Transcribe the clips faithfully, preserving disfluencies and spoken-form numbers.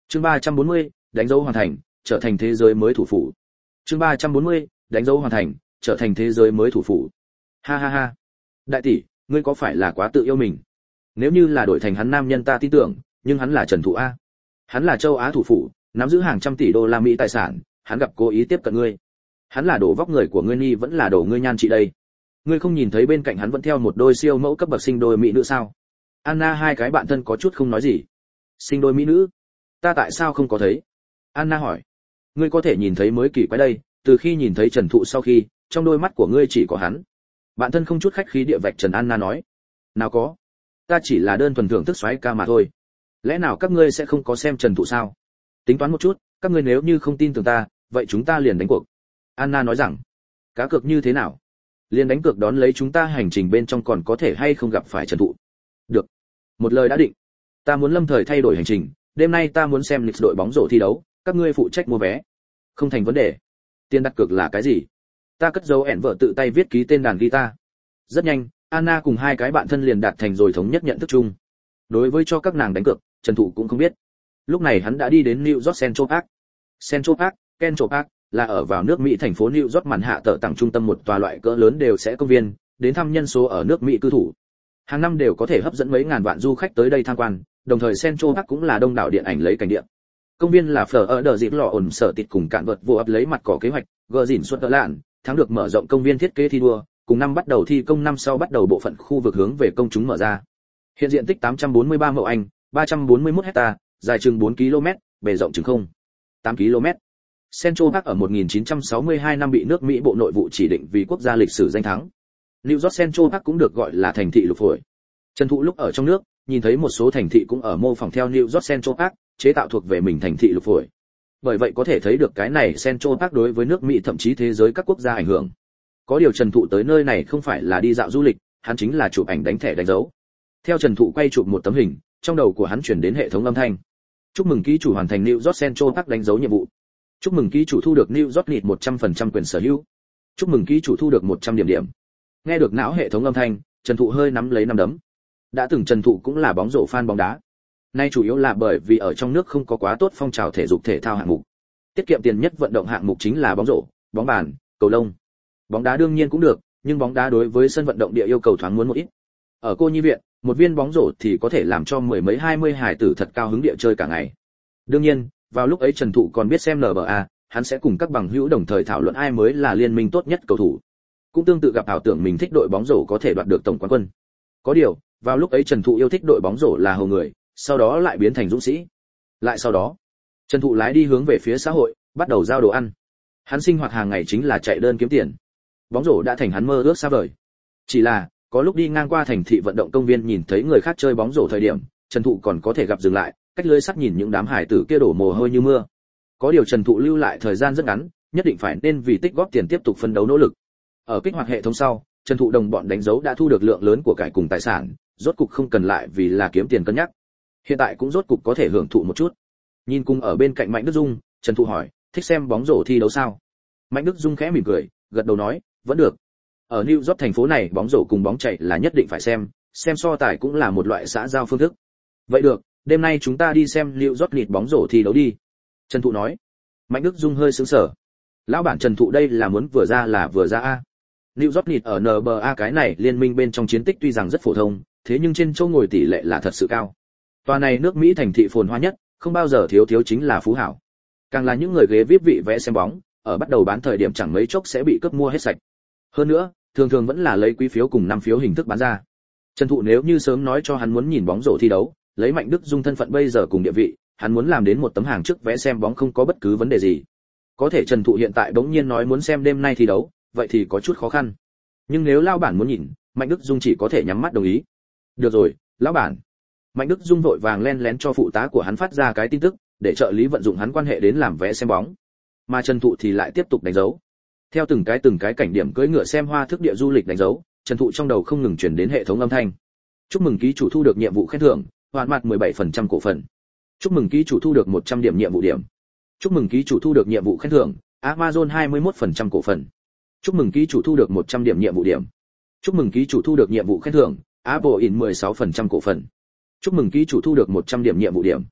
Chương ba trăm bốn mươi, đánh dấu hoàn thành, trở thành thế giới mới thủ phủ. Chương ba trăm bốn mươi, đánh dấu hoàn thành, trở thành thế giới mới thủ phủ. Ha ha ha. Đại tỷ, ngươi có phải là quá tự yêu mình? Nếu như là đổi thành hắn nam nhân ta tin tưởng, nhưng hắn là Trần Thụ a. Hắn là châu Á thủ phủ, nắm giữ hàng trăm tỷ đô la Mỹ tài sản, hắn gặp cố ý tiếp cận ngươi. Hắn là đổ vóc người của ngươi nhi vẫn là đổ ngươi nhan trị đây. Ngươi không nhìn thấy bên cạnh hắn vẫn theo một đôi siêu mẫu cấp bậc sinh đôi mỹ nữ sao? Anna hai cái bạn thân có chút không nói gì. Sinh đôi mỹ nữ? Ta tại sao không có thấy? Anna hỏi. Ngươi có thể nhìn thấy mới kỳ quái đây, từ khi nhìn thấy Trần Thụ sau khi, trong đôi mắt của ngươi chỉ có hắn. Bạn thân không chút khách khí địa vạch trần Anna nói. Nào có, ta chỉ là đơn thuần thưởng thức xoáy ca mà thôi. Lẽ nào các ngươi sẽ không có xem Trần Thụ sao? Tính toán một chút, các ngươi nếu như không tin tưởng ta, vậy chúng ta liền đánh cuộc. Anna nói rằng. Cá cược như thế nào? Liền đánh cược đón lấy chúng ta hành trình bên trong còn có thể hay không gặp phải Trần Thụ. Được. Một lời đã định. Ta muốn lâm thời thay đổi hành trình, đêm nay ta muốn xem lịch đội bóng rổ thi đấu, các ngươi phụ trách mua vé. Không thành vấn đề. Tiền đặt cược là cái gì? Ta cất dấu ẻn vợ tự tay viết ký tên đàn guitar. Rất nhanh, Anna cùng hai cái bạn thân liền đạt thành rồi thống nhất nhận thức chung. Đối với cho các nàng đánh cược, Trần Thụ cũng không biết. Lúc này hắn đã đi đến New York Central Park. Central Park, Central Park là ở vào nước Mỹ thành phố New York màn hạ tở tặng trung tâm một tòa loại cỡ lớn đều sẽ công viên, đến thăm nhân số ở nước Mỹ cư thủ. Hàng năm đều có thể hấp dẫn mấy ngàn vạn du khách tới đây tham quan, đồng thời Central Park cũng là đông đảo điện ảnh lấy cảnh địa. Công viên là phở ở đờ dịp lò ổn sở tịt cùng cạn vợt vô ấp lấy mặt cỏ kế hoạch, gờ dỉn suốt đỡ lạn, thắng được mở rộng công viên thiết kế thi đua, cùng năm bắt đầu thi công năm sau bắt đầu bộ phận khu vực hướng về công chúng mở ra. Hiện diện tích tám trăm bốn mươi ba mẫu Anh, ba trăm bốn mươi mốt hecta, dài chừng bốn ki lô mét, bề rộng chừng không tám ki lô mét. Central Park ở một nghìn chín trăm sáu mươi hai năm bị nước Mỹ Bộ Nội vụ chỉ định vì quốc gia lịch sử danh thắng. New York Central Park cũng được gọi là thành thị lục phổi. Trần Thụ lúc ở trong nước, nhìn thấy một số thành thị cũng ở mô phỏng theo New York Central Park, chế tạo thuộc về mình thành thị lục phổi. Bởi vậy có thể thấy được cái này Central Park đối với nước Mỹ thậm chí thế giới các quốc gia ảnh hưởng. Có điều Trần Thụ tới nơi này không phải là đi dạo du lịch, hắn chính là chụp ảnh đánh thẻ đánh dấu. Theo Trần Thụ quay chụp một tấm hình, trong đầu của hắn chuyển đến hệ thống âm thanh. Chúc mừng ký chủ hoàn thành New York Central Park đánh dấu nhiệm vụ. Chúc mừng ký chủ thu được New York Knicks một trăm phần trăm quyền sở hữu. Chúc mừng ký chủ thu được một trăm điểm điểm. Nghe được não hệ thống âm thanh, Trần Thụ hơi nắm lấy nắm đấm. Đã từng Trần Thụ cũng là bóng rổ fan bóng đá. Nay chủ yếu là bởi vì ở trong nước không có quá tốt phong trào thể dục thể thao hạng mục. Tiết kiệm tiền nhất vận động hạng mục chính là bóng rổ, bóng bàn, cầu lông. Bóng đá đương nhiên cũng được, nhưng bóng đá đối với sân vận động địa yêu cầu thoáng muốn một ít. Ở cô nhi viện, một viên bóng rổ thì có thể làm cho mười mấy hai mươi hải tử thật cao hứng địa chơi cả ngày. Đương nhiên, vào lúc ấy Trần Thụ còn biết xem en bê a, hắn sẽ cùng các bằng hữu đồng thời thảo luận ai mới là liên minh tốt nhất cầu thủ. Cũng tương tự gặp ảo tưởng mình thích đội bóng rổ có thể đoạt được tổng quán quân. Có điều, vào lúc ấy Trần Thụ yêu thích đội bóng rổ là hầu người, sau đó lại biến thành dũng sĩ. Lại sau đó, Trần Thụ lái đi hướng về phía xã hội, bắt đầu giao đồ ăn. Hắn sinh hoạt hàng ngày chính là chạy đơn kiếm tiền. Bóng rổ đã thành hắn mơ ước xa vời. Chỉ là, có lúc đi ngang qua thành thị vận động công viên nhìn thấy người khác chơi bóng rổ thời điểm, Trần Thụ còn có thể gặp dừng lại, cách lưới sắt nhìn những đám hải tử kia đổ mồ hôi như mưa. Có điều Trần Thụ lưu lại thời gian rất ngắn, nhất định phải nên vì tích góp tiền tiếp tục phân đấu nỗ lực. Ở kích hoạt hệ thống sau, Trần Thụ đồng bọn đánh dấu đã thu được lượng lớn của cải cùng tài sản, rốt cục không cần lại vì là kiếm tiền cân nhắc. Hiện tại cũng rốt cục có thể hưởng thụ một chút. Nhìn cùng ở bên cạnh Mạnh Đức Dung, Trần Thụ hỏi, thích xem bóng rổ thi đấu sao? Mạnh Đức Dung khẽ mỉm cười, gật đầu nói, vẫn được. Ở New York thành phố này bóng rổ cùng bóng chạy là nhất định phải xem, xem so tài cũng là một loại xã giao phương thức. Vậy được, đêm nay chúng ta đi xem New York Knicks bóng rổ thi đấu đi. Trần Thụ nói. Mạnh Đức Dung hơi sững sờ. Lão bản Trần Thụ đây là muốn vừa ra là vừa ra a. New York Knicks ở en bê a cái này liên minh bên trong chiến tích tuy rằng rất phổ thông, thế nhưng trên chỗ ngồi tỷ lệ là thật sự cao. Tòa này nước Mỹ thành thị phồn hoa nhất, không bao giờ thiếu thiếu chính là phú hảo. Càng là những người ghế vê i pê vị vé xem bóng, ở bắt đầu bán thời điểm chẳng mấy chốc sẽ bị cướp mua hết sạch. Hơn nữa, thường thường vẫn là lấy quý phiếu cùng năm phiếu hình thức bán ra. Trần Thụ nếu như sớm nói cho hắn muốn nhìn bóng rổ thi đấu, lấy Mạnh Đức Dung thân phận bây giờ cùng địa vị, hắn muốn làm đến một tấm hàng trước vé xem bóng không có bất cứ vấn đề gì. Có thể Trần Thụ hiện tại bỗng nhiên nói muốn xem đêm nay thi đấu, vậy thì có chút khó khăn. Nhưng nếu lão bản muốn nhìn, Mạnh Đức Dung chỉ có thể nhắm mắt đồng ý. Được rồi, lão bản. Mạnh Đức Dung vội vàng len lén cho phụ tá của hắn phát ra cái tin tức, để trợ lý vận dụng hắn quan hệ đến làm vé xem bóng. Mà Trần Thụ thì lại tiếp tục đánh dấu. Theo từng cái từng cái cảnh điểm cưỡi ngựa xem hoa thức địa du lịch đánh dấu, Trần Thụ trong đầu không ngừng truyền đến hệ thống âm thanh. Chúc mừng ký chủ thu được nhiệm vụ khen thưởng, hoàn mặt mười bảy phần trăm cổ phần. Chúc mừng ký chủ thu được một trăm điểm nhiệm vụ điểm. Chúc mừng ký chủ thu được nhiệm vụ khen thưởng, Amazon hai mươi mốt phần trăm cổ phần. Chúc mừng ký chủ thu được một trăm điểm nhiệm vụ điểm. Chúc mừng ký chủ thu được nhiệm vụ khen thưởng, Apple in mười sáu phần trăm cổ phần. Chúc mừng ký chủ thu được một trăm điểm nhiệm vụ điểm.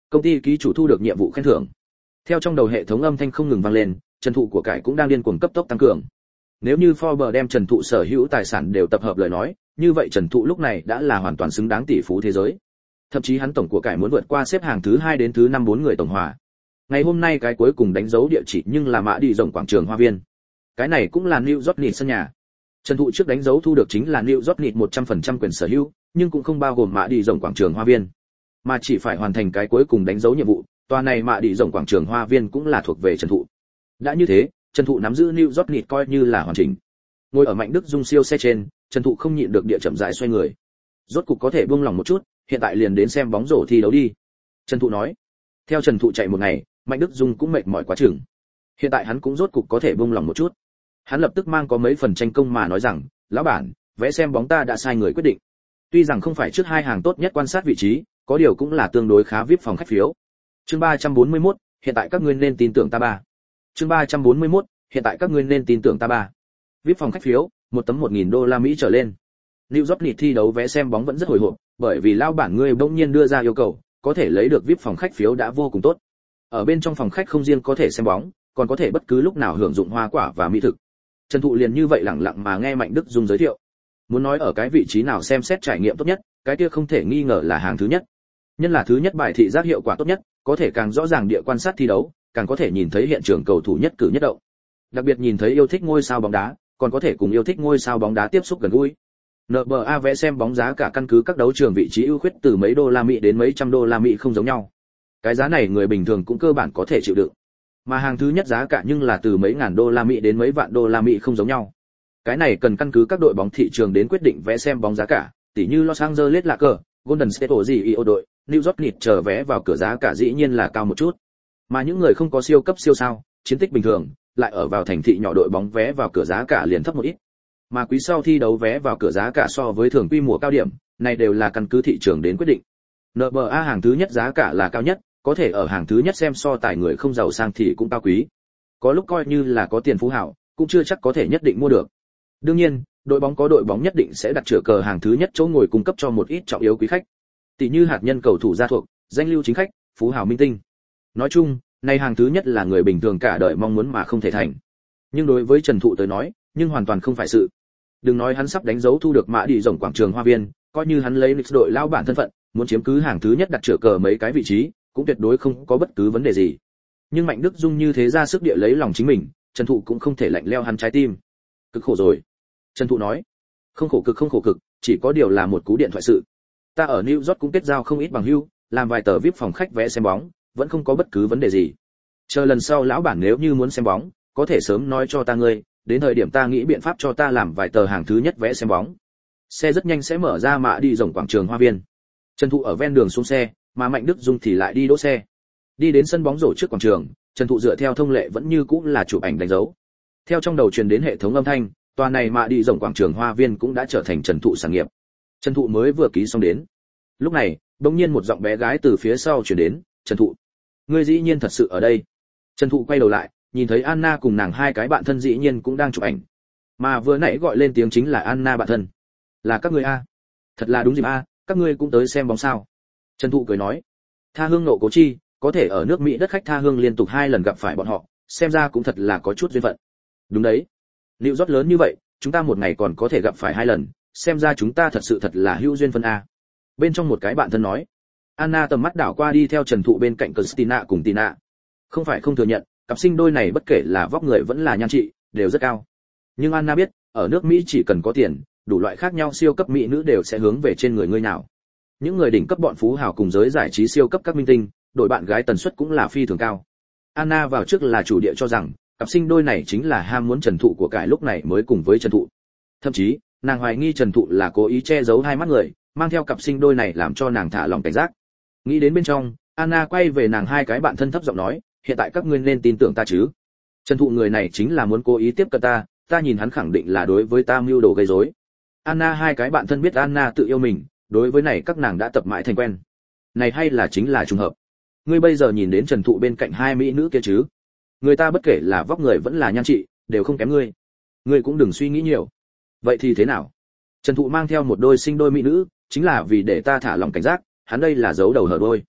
Công ty ký chủ thu được nhiệm vụ khen thưởng. Theo trong đầu hệ thống âm thanh không ngừng vang lên, Trần Thụ của cải cũng đang điên cuồng cấp tốc tăng cường. Nếu như Forbes đem Trần Thụ sở hữu tài sản đều tập hợp lời nói, như vậy Trần Thụ lúc này đã là hoàn toàn xứng đáng tỷ phú thế giới. Thậm chí hắn tổng của cải muốn vượt qua xếp hàng thứ hai đến thứ năm bốn người tổng hòa. Ngày hôm nay cái cuối cùng đánh dấu địa chỉ nhưng là mã đi rộng quảng trường Hoa Viên. Cái này cũng là New York Knicks sân nhà. Trần Thụ trước đánh dấu thu được chính là New York Knicks một trăm phần trăm quyền sở hữu, nhưng cũng không bao gồm mã đi rộng quảng trường Hoa Viên, mà chỉ phải hoàn thành cái cuối cùng đánh dấu nhiệm vụ, tòa này mã đi rộng quảng trường Hoa Viên cũng là thuộc về Trần Thụ. Đã như thế, Trần Thụ nắm giữ New York Knicks coi như là hoàn chỉnh. Ngồi ở Mạnh Đức Dung siêu xe trên, Trần Thụ không nhịn được địa chậm rãi xoay người. Rốt cục có thể buông lòng một chút, hiện tại liền đến xem bóng rổ thi đấu đi. Trần Thụ nói. Theo Trần Thụ chạy một ngày, Mạnh Đức Dung cũng mệt mỏi quá chừng. Hiện tại hắn cũng rốt cục có thể buông lòng một chút. Hắn lập tức mang có mấy phần tranh công mà nói rằng, lão bản, vẽ xem bóng ta đã sai người quyết định. Tuy rằng không phải trước hai hàng tốt nhất quan sát vị trí, có điều cũng là tương đối khá vê i pê phòng khách phiếu. Chương ba trăm bốn mươi mốt, hiện tại các ngươi nên tin tưởng ta ba. Chương ba trăm bốn mươi mốt, hiện tại các ngươi nên tin tưởng ta ba. vê i pê phòng khách phiếu, một tấm một nghìn đô la Mỹ trở lên. New York Knicks thi đấu vé xem bóng vẫn rất hồi hộp, bởi vì lão bản ngươi bỗng nhiên đưa ra yêu cầu, có thể lấy được vê i pê phòng khách phiếu đã vô cùng tốt. Ở bên trong phòng khách không riêng có thể xem bóng, còn có thể bất cứ lúc nào hưởng dụng hoa quả và mỹ thực. Trần Thụ liền như vậy lặng lặng mà nghe Mạnh Đức Dung giới thiệu. Muốn nói ở cái vị trí nào xem xét trải nghiệm tốt nhất, cái kia không thể nghi ngờ là hàng thứ nhất. Nhân là thứ nhất bài thị giác hiệu quả tốt nhất, có thể càng rõ ràng địa quan sát thi đấu, càng có thể nhìn thấy hiện trường cầu thủ nhất cử nhất động. Đặc biệt nhìn thấy yêu thích ngôi sao bóng đá, còn có thể cùng yêu thích ngôi sao bóng đá tiếp xúc gần gũi. en bê a vẽ xem bóng giá cả căn cứ các đấu trường vị trí ưu khuyết từ mấy đô la Mỹ đến mấy trăm đô la Mỹ không giống nhau. Cái giá này người bình thường cũng cơ bản có thể chịu đựng. Mà hàng thứ nhất giá cả nhưng là từ mấy ngàn đô la Mỹ đến mấy vạn đô la Mỹ không giống nhau. Cái này cần căn cứ các đội bóng thị trường đến quyết định vé xem bóng giá cả, tỉ như Los Angeles Lakers, Golden State Warriors đội, New York Knicks chờ vé vào cửa giá cả dĩ nhiên là cao một chút. Mà những người không có siêu cấp siêu sao, chiến tích bình thường, lại ở vào thành thị nhỏ đội bóng vé vào cửa giá cả liền thấp một ít. Mà quý sau thi đấu vé vào cửa giá cả so với thường quy mùa cao điểm, này đều là căn cứ thị trường đến quyết định. en bê a hàng thứ nhất giá cả là cao nhất, có thể ở hàng thứ nhất xem so tài người không giàu sang thì cũng cao quý. Có lúc coi như là có tiền phú hảo, cũng chưa chắc có thể nhất định mua được. Đương nhiên, đội bóng có đội bóng nhất định sẽ đặt chữa cờ hàng thứ nhất chỗ ngồi cung cấp cho một ít trọng yếu quý khách. Tỷ như hạt nhân cầu thủ gia thuộc, danh lưu chính khách, phú hào minh tinh. Nói chung, này hàng thứ nhất là người bình thường cả đời mong muốn mà không thể thành. Nhưng đối với Trần Thụ tới nói, nhưng hoàn toàn không phải sự. Đừng nói hắn sắp đánh dấu thu được mã đi rộng quảng trường Hoa Viên, coi như hắn lấy Knicks đội lao bản thân phận, muốn chiếm cứ hàng thứ nhất đặt chữa cờ mấy cái vị trí, cũng tuyệt đối không có bất cứ vấn đề gì. Nhưng Mạnh Đức Dung như thế ra sức địa lấy lòng chính mình, Trần Thụ cũng không thể lạnh leo hắn trái tim. Cực khổ rồi. Trần Thụ nói. Không khổ cực không khổ cực, chỉ có điều là một cú điện thoại sự. Ta ở New York cũng kết giao không ít bằng hữu, làm vài tờ vê i pê phòng khách vé xem bóng, vẫn không có bất cứ vấn đề gì. Chờ lần sau lão bản nếu như muốn xem bóng, có thể sớm nói cho ta ngươi, đến thời điểm ta nghĩ biện pháp cho ta làm vài tờ hàng thứ nhất vé xem bóng. Xe rất nhanh sẽ mở ra mã đi rộng quảng trường Hoa Viên. Trần Thụ ở ven đường xuống xe, mà Mạnh Đức Dung thì lại đi đỗ xe. Đi đến sân bóng rổ trước quảng trường, Trần Thụ dựa theo thông lệ vẫn như cũ là chụp ảnh đánh dấu. Theo trong đầu truyền đến hệ thống âm thanh, tòa này mã đi rộng quảng trường Hoa Viên cũng đã trở thành Trần Thụ sản nghiệp. Trần Thụ mới vừa ký xong đến. Lúc này, bỗng nhiên một giọng bé gái từ phía sau truyền đến, "Trần Thụ, ngươi dĩ nhiên thật sự ở đây?" Trần Thụ quay đầu lại, nhìn thấy Anna cùng nàng hai cái bạn thân dĩ nhiên cũng đang chụp ảnh. Mà vừa nãy gọi lên tiếng chính là Anna bạn thân. "Là các ngươi a? Thật là đúng dịp a, các ngươi cũng tới xem bóng sao?" Trần Thụ cười nói. Tha hương nộ cố chi, có thể ở nước Mỹ đất khách tha hương liên tục hai lần gặp phải bọn họ, xem ra cũng thật là có chút duyên phận. Đúng đấy. New York lớn như vậy, chúng ta một ngày còn có thể gặp phải hai lần, xem ra chúng ta thật sự thật là hữu duyên phân a. Bên trong một cái bạn thân nói. Anna tầm mắt đảo qua đi theo Trần Thụ bên cạnh Christina cùng Tina. Không phải không thừa nhận, cặp sinh đôi này bất kể là vóc người vẫn là nhan trị, đều rất cao. Nhưng Anna biết, ở nước Mỹ chỉ cần có tiền, đủ loại khác nhau siêu cấp mỹ nữ đều sẽ hướng về trên người người nào. Những người đỉnh cấp bọn phú hào cùng giới giải trí siêu cấp các minh tinh, đội bạn gái tần suất cũng là phi thường cao. Anna vào trước là chủ địa cho rằng, cặp sinh đôi này chính là ham muốn Trần Thụ của cải lúc này mới cùng với Trần Thụ. Thậm chí, nàng hoài nghi Trần Thụ là cố ý che giấu hai mắt người, mang theo cặp sinh đôi này làm cho nàng thả lòng cảnh giác. Nghĩ đến bên trong, Anna quay về nàng hai cái bạn thân thấp giọng nói, hiện tại các ngươi nên tin tưởng ta chứ? Trần Thụ người này chính là muốn cố ý tiếp cận ta, ta nhìn hắn khẳng định là đối với ta mưu đồ gây rối. Anna hai cái bạn thân biết Anna tự yêu mình, đối với này các nàng đã tập mãi thành quen. Này hay là chính là trùng hợp. Ngươi bây giờ nhìn đến Trần Thụ bên cạnh hai mỹ nữ kia chứ? Người ta bất kể là vóc người vẫn là nhan trị, đều không kém ngươi. Ngươi cũng đừng suy nghĩ nhiều. Vậy thì thế nào? Trần Thụ mang theo một đôi sinh đôi mỹ nữ, chính là vì để ta thả lòng cảnh giác, hắn đây là giấu đầu hở đôi.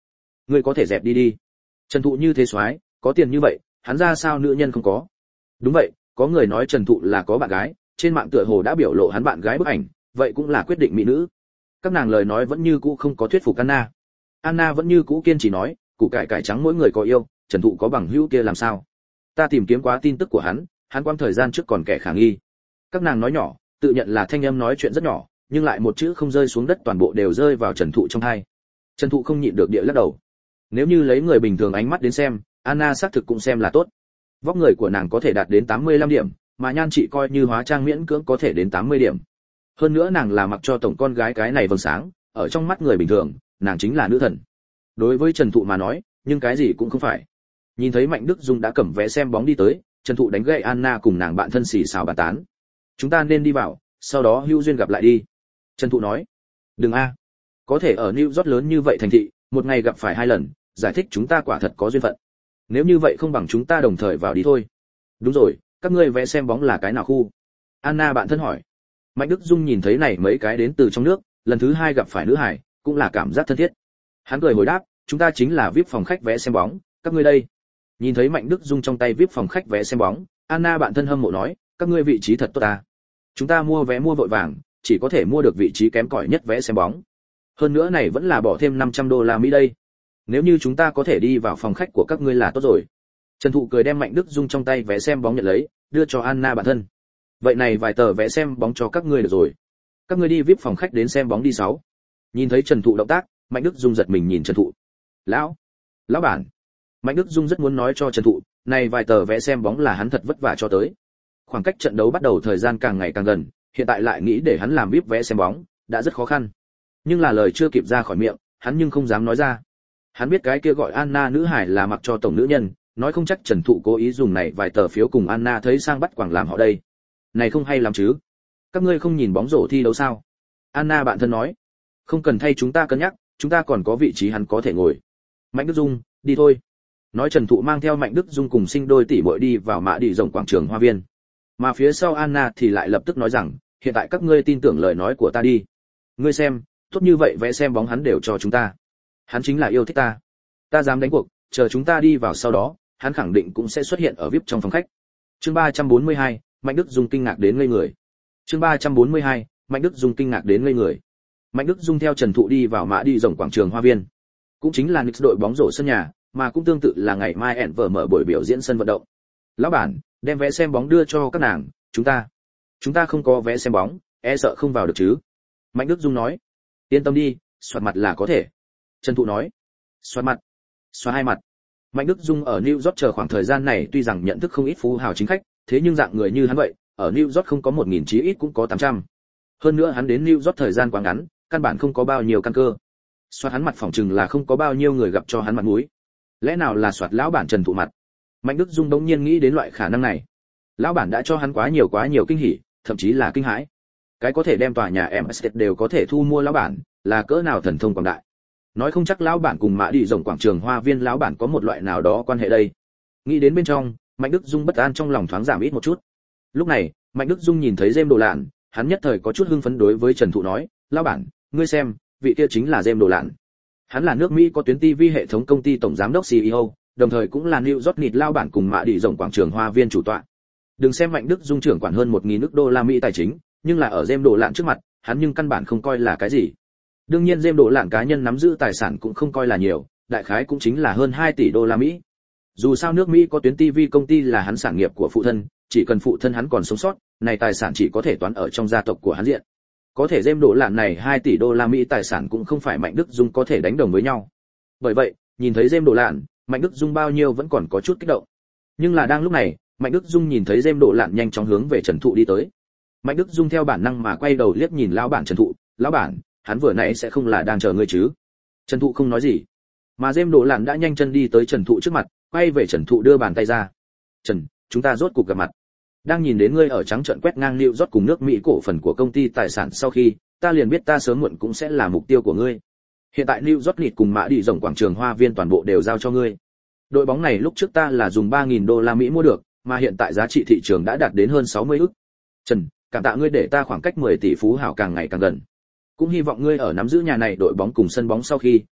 ngươi có thể dẹp đi đi. Trần Thụ như thế soái, có tiền như vậy, hắn ra sao nữ nhân không có. Đúng vậy, có người nói Trần Thụ là có bạn gái, trên mạng tựa hồ đã biểu lộ hắn bạn gái bức ảnh, vậy cũng là quyết định mỹ nữ. Các nàng lời nói vẫn như cũ không có thuyết phục Anna. Anna vẫn như cũ kiên trì nói, củ cải cải trắng mỗi người có yêu, Trần Thụ có bằng hữu kia làm sao? Ta tìm kiếm quá tin tức của hắn, hắn quang thời gian trước còn kẻ khả nghi. Các nàng nói nhỏ, tự nhận là thanh âm nói chuyện rất nhỏ, nhưng lại một chữ không rơi xuống đất toàn bộ đều rơi vào Trần Thụ trong tai. Trần Thụ không nhịn được địa lắc đầu. Nếu như lấy người bình thường ánh mắt đến xem, Anna xác thực cũng xem là tốt. Vóc người của nàng có thể đạt đến tám mươi lăm điểm, mà nhan trị coi như hóa trang miễn cưỡng có thể đến tám mươi điểm. Hơn nữa nàng là mặc cho tổng con gái cái này vầng sáng, ở trong mắt người bình thường, nàng chính là nữ thần. Đối với Trần Thụ mà nói, nhưng cái gì cũng không phải. Nhìn thấy Mạnh Đức Dung đã cầm vé xem bóng đi tới, Trần Thụ đánh gậy Anna cùng nàng bạn thân xì xào bàn tán. Chúng ta nên đi vào, sau đó hữu duyên gặp lại đi. Trần Thụ nói. Đừng a, có thể ở New York lớn như vậy thành thị, một ngày gặp phải hai lần, giải thích chúng ta quả thật có duyên phận. Nếu như vậy không bằng chúng ta đồng thời vào đi thôi. Đúng rồi, các ngươi vẽ xem bóng là cái nào khu? Anna bạn thân hỏi. Mạnh Đức Dung nhìn thấy này mấy cái đến từ trong nước, lần thứ hai gặp phải nữ hải, cũng là cảm giác thân thiết. Hắn cười hồi đáp, chúng ta chính là vê i pê phòng khách vẽ xem bóng, các ngươi đây. Nhìn thấy Mạnh Đức Dung trong tay vê i pê phòng khách vẽ xem bóng, Anna bạn thân hâm mộ nói, các ngươi vị trí thật tốt ta. Chúng ta mua vé mua vội vàng, chỉ có thể mua được vị trí kém cỏi nhất vẽ xem bóng. Hơn nữa này vẫn là bỏ thêm năm trăm đô la Mỹ đây. Nếu như chúng ta có thể đi vào phòng khách của các ngươi là tốt rồi. Trần Thụ cười đem Mạnh Đức Dung trong tay vé xem bóng nhận lấy, đưa cho Anna bạn thân. Vậy này vài tờ vé xem bóng cho các ngươi được rồi. Các ngươi đi vê i pê phòng khách đến xem bóng đi sáu. Nhìn thấy Trần Thụ động tác, Mạnh Đức Dung giật mình nhìn Trần Thụ. Lão, lão bản. Mạnh Đức Dung rất muốn nói cho Trần Thụ, này vài tờ vé xem bóng là hắn thật vất vả cho tới. Khoảng cách trận đấu bắt đầu thời gian càng ngày càng gần, hiện tại lại nghĩ để hắn làm vê i pê vé xem bóng, đã rất khó khăn. Nhưng là lời chưa kịp ra khỏi miệng, hắn nhưng không dám nói ra. Hắn biết cái kia gọi Anna nữ hải là mặc cho tổng nữ nhân, nói không chắc Trần Thụ cố ý dùng này vài tờ phiếu cùng Anna thấy sang bắt quảng làm họ đây. Này không hay lắm chứ? Các ngươi không nhìn bóng rổ thi đấu sao? Anna bạn thân nói. Không cần thay chúng ta cân nhắc, chúng ta còn có vị trí hắn có thể ngồi. Mạnh Đức Dung, đi thôi. Nói Trần Thụ mang theo Mạnh Đức Dung cùng sinh đôi tỷ muội đi vào mã đi rộng quảng trường hoa viên. Mà phía sau Anna thì lại lập tức nói rằng, hiện tại các ngươi tin tưởng lời nói của ta đi. Ngươi xem, tốt như vậy vẽ xem bóng hắn đều cho chúng ta. Hắn chính là yêu thích ta. Ta dám đánh cuộc, chờ chúng ta đi vào sau đó, hắn khẳng định cũng sẽ xuất hiện ở vê i pê trong phòng khách. Chương ba trăm bốn mươi hai, Mạnh Đức Dung kinh ngạc đến ngây người. Chương ba trăm bốn mươi hai, Mạnh Đức Dung kinh ngạc đến ngây người. Mạnh Đức Dung theo Trần Thụ đi vào mã đi rộng quảng trường hoa viên. Cũng chính là Knicks đội bóng rổ sân nhà, mà cũng tương tự là ngày mai ẻn vở mở buổi biểu diễn sân vận động. Lão bản, đem vé xem bóng đưa cho các nàng, chúng ta. Chúng ta không có vé xem bóng, e sợ không vào được chứ. Mạnh Đức Dung nói. Yên tâm đi, soạt mặt là có thể. Trần Thụ nói. Soạt mặt. Soạt hai mặt. Mạnh Đức Dung ở New York chờ khoảng thời gian này tuy rằng nhận thức không ít phú hào chính khách, thế nhưng dạng người như hắn vậy, ở New York không có một nghìn chí ít cũng có tám trăm. Hơn nữa hắn đến New York thời gian quá ngắn, căn bản không có bao nhiêu căn cơ. Soạt hắn mặt phỏng chừng là không có bao nhiêu người gặp cho hắn mặt mũi. Lẽ nào là soạt lão bản Trần Thụ mặt? Mạnh Đức Dung bỗng nhiên nghĩ đến loại khả năng này. Lão bản đã cho hắn quá nhiều quá nhiều kinh hỉ, thậm chí là kinh hãi. Cái có thể đem tòa nhà em ét đều có thể thu mua lão bản, là cỡ nào thần thông quảng đại. Nói không chắc lão bản cùng mã đi rộng quảng trường hoa viên lão bản có một loại nào đó quan hệ đây. Nghĩ đến bên trong, Mạnh Đức Dung bất an trong lòng thoáng giảm ít một chút. Lúc này, Mạnh Đức Dung nhìn thấy Gem Đồ Lạn, hắn nhất thời có chút hưng phấn đối với Trần Thụ nói, lão bản, ngươi xem, vị kia chính là Gem Đồ Lạn. Hắn là nước Mỹ có tuyến ti vi hệ thống công ty tổng giám đốc xê e ô, đồng thời cũng là New York Knicks lão bản cùng mã đi rộng quảng trường hoa viên chủ tọa. Đừng xem Mạnh Đức Dung trưởng quản hơn một nghìn nước đô la Mỹ tài chính, nhưng là ở Gem Đồ Lạn trước mặt, hắn nhưng căn bản không coi là cái gì. Đương nhiên Gem Đồ Lạn cá nhân nắm giữ tài sản cũng không coi là nhiều, đại khái cũng chính là hơn hai tỷ đô la Mỹ. Dù sao nước Mỹ có tuyến ti vi công ty là hắn sản nghiệp của phụ thân, chỉ cần phụ thân hắn còn sống sót, này tài sản chỉ có thể toán ở trong gia tộc của hắn diện. Có thể Gem Đồ Lạn này hai tỷ đô la Mỹ tài sản cũng không phải Mạnh Đức Dung có thể đánh đồng với nhau. Bởi vậy, nhìn thấy Gem Đồ Lạn, Mạnh Đức Dung bao nhiêu vẫn còn có chút kích động. Nhưng là đang lúc này, Mạnh Đức Dung nhìn thấy Gem Đồ Lạn nhanh chóng hướng về Trần Thụ đi tới. Mạnh Đức Dung theo bản năng mà quay đầu liếc nhìn lão bản Trần Thụ, "Lão bản, hắn vừa nãy sẽ không là đang chờ ngươi chứ?" Trần Thụ không nói gì, mà Gem Đồ Lạn đã nhanh chân đi tới Trần Thụ trước mặt, quay về Trần Thụ đưa bàn tay ra. "Trần, chúng ta rốt cuộc gặp mặt. Đang nhìn đến ngươi ở trắng trợn quét ngang New York cùng nước Mỹ cổ phần của công ty tài sản sau khi, ta liền biết ta sớm muộn cũng sẽ là mục tiêu của ngươi. Hiện tại New York Knicks cùng mã đi rộng quảng trường hoa viên toàn bộ đều giao cho ngươi. Đội bóng này lúc trước ta là dùng ba nghìn đô la Mỹ mua được, mà hiện tại giá trị thị trường đã đạt đến hơn sáu mươi ức. Trần, cảm tạ ngươi để ta khoảng cách mười tỷ phú hào càng ngày càng gần. Cũng hy vọng ngươi ở nắm giữ nhà này đội bóng cùng sân bóng sau khi,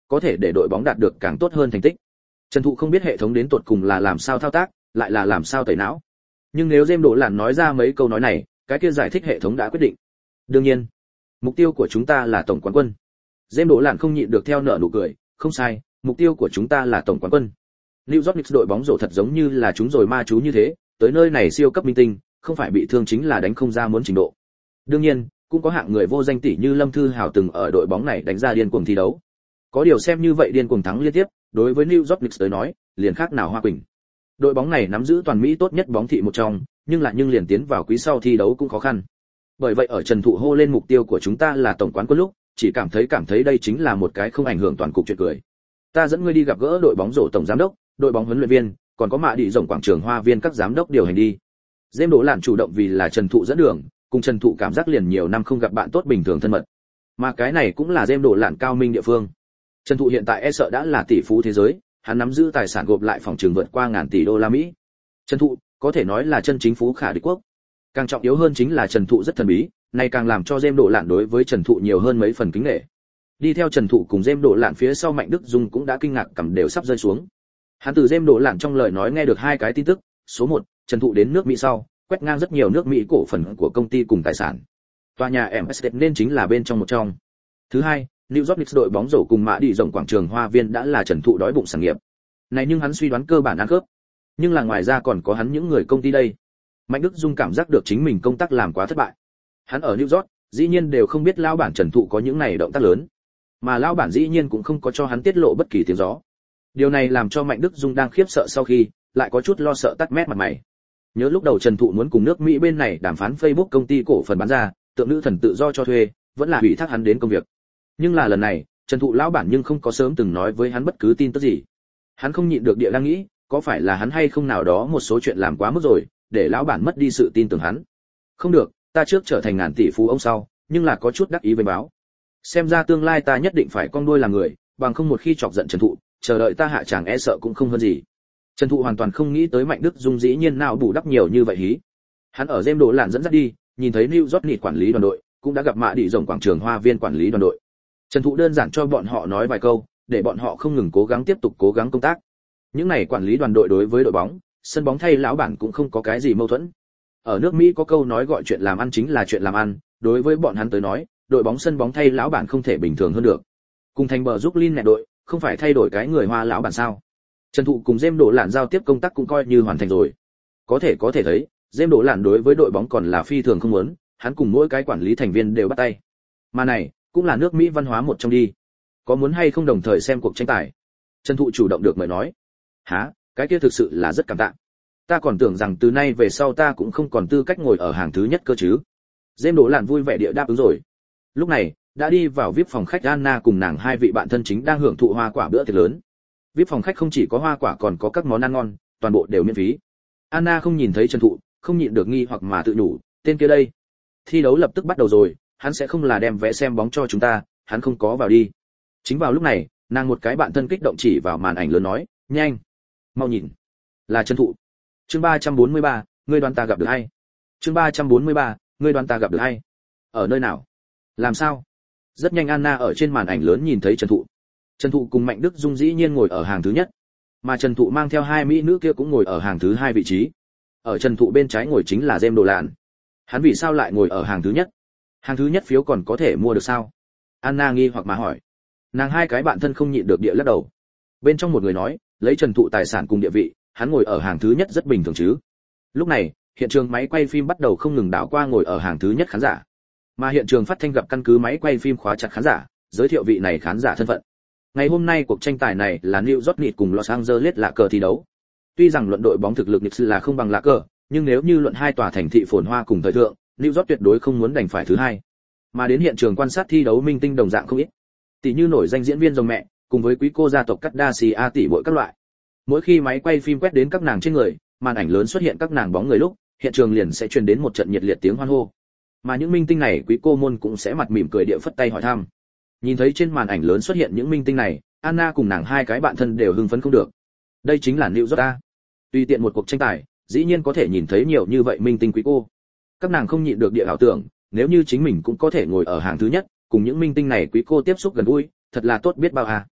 có thể để đội bóng đạt được càng tốt hơn thành tích. Trần Thụ không biết hệ thống đến tột cùng là làm sao thao tác, lại là làm sao tẩy não. Nhưng nếu James Đỗ Lạn nói ra mấy câu nói này, cái kia giải thích hệ thống đã quyết định. Đương nhiên, mục tiêu của chúng ta là tổng quán quân. James Đỗ Lạn không nhịn được theo nở nụ cười, không sai, mục tiêu của chúng ta là tổng quán quân. New York Knicks đội bóng rổ thật giống như là chúng rồi ma chú như thế, tới nơi này siêu cấp minh tinh, không phải bị thương chính là đánh không ra muốn trình độ. Đương nhiên, cũng có hạng người vô danh tỷ như Lâm Thư Hào từng ở đội bóng này đánh ra điên cuồng thi đấu. Có điều xem như vậy điên cuồng thắng liên tiếp, đối với New York Knicks tới nói, liền khác nào hoa quỳnh. Đội bóng này nắm giữ toàn Mỹ tốt nhất bóng thị một trong, nhưng lại nhưng liền tiến vào quý sau thi đấu cũng khó khăn. Bởi vậy ở Trần Thụ hô lên mục tiêu của chúng ta là tổng quán quân lúc, chỉ cảm thấy cảm thấy đây chính là một cái không ảnh hưởng toàn cục chuyện cười. Ta dẫn ngươi đi gặp gỡ đội bóng rổ tổng giám đốc, đội bóng huấn luyện viên, còn có mạ đi rộng quảng trường hoa viên các giám đốc điều hành đi. James Đỗ Lạn chủ động vì là Trần Thụ dẫn đường, cùng Trần Thụ cảm giác liền nhiều năm không gặp bạn tốt bình thường thân mật. Mà cái này cũng là James Đỗ Lạn cao minh địa phương. Trần Thụ hiện tại e sợ đã là tỷ phú thế giới, hắn nắm giữ tài sản gộp lại phòng trường vượt qua ngàn tỷ đô la Mỹ. Trần Thụ có thể nói là chân chính phú khả địch quốc. Càng trọng yếu hơn chính là Trần Thụ rất thần bí, này càng làm cho James Đỗ Lạn đối với Trần Thụ nhiều hơn mấy phần kính nể. Đi theo Trần Thụ cùng James Đỗ Lạn phía sau Mạnh Đức Dung cũng đã kinh ngạc cầm đều sắp rơi xuống. Hắn từ James Đỗ Lạn trong lời nói nghe được hai cái tin tức, số một, Trần Thụ đến nước Mỹ sau, quét ngang rất nhiều nước Mỹ cổ phần của công ty cùng tài sản. Tòa nhà em ét nên chính là bên trong một trong. Thứ hai, New York Knicks đội bóng rổ cùng mã đi rộng quảng trường hoa viên đã là Trần Thụ đói bụng sản nghiệp. Này nhưng hắn suy đoán cơ bản ăn khớp. Nhưng là ngoài ra còn có hắn những người công ty đây. Mạnh Đức Dung cảm giác được chính mình công tác làm quá thất bại. Hắn ở New York, dĩ nhiên đều không biết lão bản Trần Thụ có những này động tác lớn, mà lão bản dĩ nhiên cũng không có cho hắn tiết lộ bất kỳ tiếng gió. Điều này làm cho Mạnh Đức Dung đang khiếp sợ sau khi, lại có chút lo sợ tắt mét mặt mày. Nhớ lúc đầu Trần Thụ muốn cùng nước Mỹ bên này đàm phán Facebook công ty cổ phần bán ra, tượng nữ thần tự do cho thuê, vẫn là ủy thác hắn đến công việc. Nhưng là lần này, Trần Thụ lão bản nhưng không có sớm từng nói với hắn bất cứ tin tức gì. Hắn không nhịn được địa đang nghĩ, có phải là hắn hay không nào đó một số chuyện làm quá mức rồi, để lão bản mất đi sự tin tưởng hắn. Không được, ta trước trở thành ngàn tỷ phú ông sau, nhưng là có chút đắc ý với báo. Xem ra tương lai ta nhất định phải con đuôi làm người, bằng không một khi chọc giận Trần Thụ, chờ đợi ta hạ chàng e sợ cũng không hơn gì. Trần Thụ hoàn toàn không nghĩ tới Mạnh Đức Dung dĩ nhiên nào bù đắp nhiều như vậy hí. Hắn ở James Đỗ Lạn dẫn dắt đi, nhìn thấy New York Knicks quản lý đoàn đội, cũng đã gặp mạ đi rộng quảng trường hoa viên quản lý đoàn đội. Trần Thụ đơn giản cho bọn họ nói vài câu, để bọn họ không ngừng cố gắng tiếp tục cố gắng công tác. Những này quản lý đoàn đội đối với đội bóng, sân bóng thay lão bản cũng không có cái gì mâu thuẫn. Ở nước Mỹ có câu nói gọi chuyện làm ăn chính là chuyện làm ăn, đối với bọn hắn tới nói, đội bóng sân bóng thay lão bản không thể bình thường hơn được. Cùng thành bờ giúp Lin nẹt đội, không phải thay đổi cái người Hoa lão bản sao? Trần Thụ cùng James Đỗ Lạn giao tiếp công tác cũng coi như hoàn thành rồi. Có thể có thể thấy, James Đỗ Lạn đối với đội bóng còn là phi thường không muốn, hắn cùng mỗi cái quản lý thành viên đều bắt tay. Mà này, cũng là nước Mỹ văn hóa một trong đi. Có muốn hay không đồng thời xem cuộc tranh tài? Trần Thụ chủ động được mời nói. Hả, cái kia thực sự là rất cảm tạ. Ta còn tưởng rằng từ nay về sau ta cũng không còn tư cách ngồi ở hàng thứ nhất cơ chứ. James Đỗ Lạn vui vẻ địa đáp ứng rồi. Lúc này, đã đi vào vi ai pi phòng khách Anna cùng nàng hai vị bạn thân chính đang hưởng thụ hoa quả bữa tiệc lớn. vi ai pi phòng khách không chỉ có hoa quả còn có các món ăn ngon, toàn bộ đều miễn phí. Anna không nhìn thấy Trần Thụ, không nhịn được nghi hoặc mà tự nhủ, tên kia đây. Thi đấu lập tức bắt đầu rồi, hắn sẽ không là đem vé xem bóng cho chúng ta, hắn không có vào đi. Chính vào lúc này, nàng một cái bạn thân kích động chỉ vào màn ảnh lớn nói, nhanh, mau nhìn, là Trần Thụ. Chương ba trăm bốn mươi ba, ngươi đoán ta gặp được ai? Chương ba trăm bốn mươi ba, ngươi đoán ta gặp được ai? Ở nơi nào? Làm sao? Rất nhanh Anna ở trên màn ảnh lớn nhìn thấy Trần Thụ. Trần Thụ cùng Mạnh Đức Dung dĩ nhiên ngồi ở hàng thứ nhất, mà Trần Thụ mang theo hai mỹ nữ kia cũng ngồi ở hàng thứ hai vị trí. Ở Trần Thụ bên trái ngồi chính là James Đỗ Lạn. Hắn vì sao lại ngồi ở hàng thứ nhất? Hàng thứ nhất phiếu còn có thể mua được sao? Anna nghi hoặc mà hỏi. Nàng hai cái bạn thân không nhịn được địa lắc đầu. Bên trong một người nói, lấy Trần Thụ tài sản cùng địa vị, hắn ngồi ở hàng thứ nhất rất bình thường chứ. Lúc này, hiện trường máy quay phim bắt đầu không ngừng đảo qua ngồi ở hàng thứ nhất khán giả. Mà hiện trường phát thanh gặp căn cứ máy quay phim khóa chặt khán giả, giới thiệu vị này khán giả thân phận. Ngày hôm nay cuộc tranh tài này là New York Knicks cùng Los Angeles là cờ thi đấu. Tuy rằng luận đội bóng thực lực Knicks là không bằng lá cờ, nhưng nếu như luận hai tòa thành thị phồn hoa cùng thời thượng, New York tuyệt đối không muốn đành phải thứ hai. Mà đến hiện trường quan sát thi đấu minh tinh đồng dạng không ít. Tỷ như nổi danh diễn viên rồng mẹ, cùng với quý cô gia tộc Kardashian tỷ muội các loại. Mỗi khi máy quay phim quét đến các nàng trên người, màn ảnh lớn xuất hiện các nàng bóng người lúc, hiện trường liền sẽ truyền đến một trận nhiệt liệt tiếng hoan hô. Mà những minh tinh này quý cô môn cũng sẽ mặt mỉm cười địa phất tay hỏi thăm. Nhìn thấy trên màn ảnh lớn xuất hiện những minh tinh này, Anna cùng nàng hai cái bạn thân đều hưng phấn không được. Đây chính là New York a. Tùy tiện một cuộc tranh tài, dĩ nhiên có thể nhìn thấy nhiều như vậy minh tinh quý cô. Các nàng không nhịn được địa ảo tưởng, nếu như chính mình cũng có thể ngồi ở hàng thứ nhất, cùng những minh tinh này quý cô tiếp xúc gần gũi, thật là tốt biết bao à.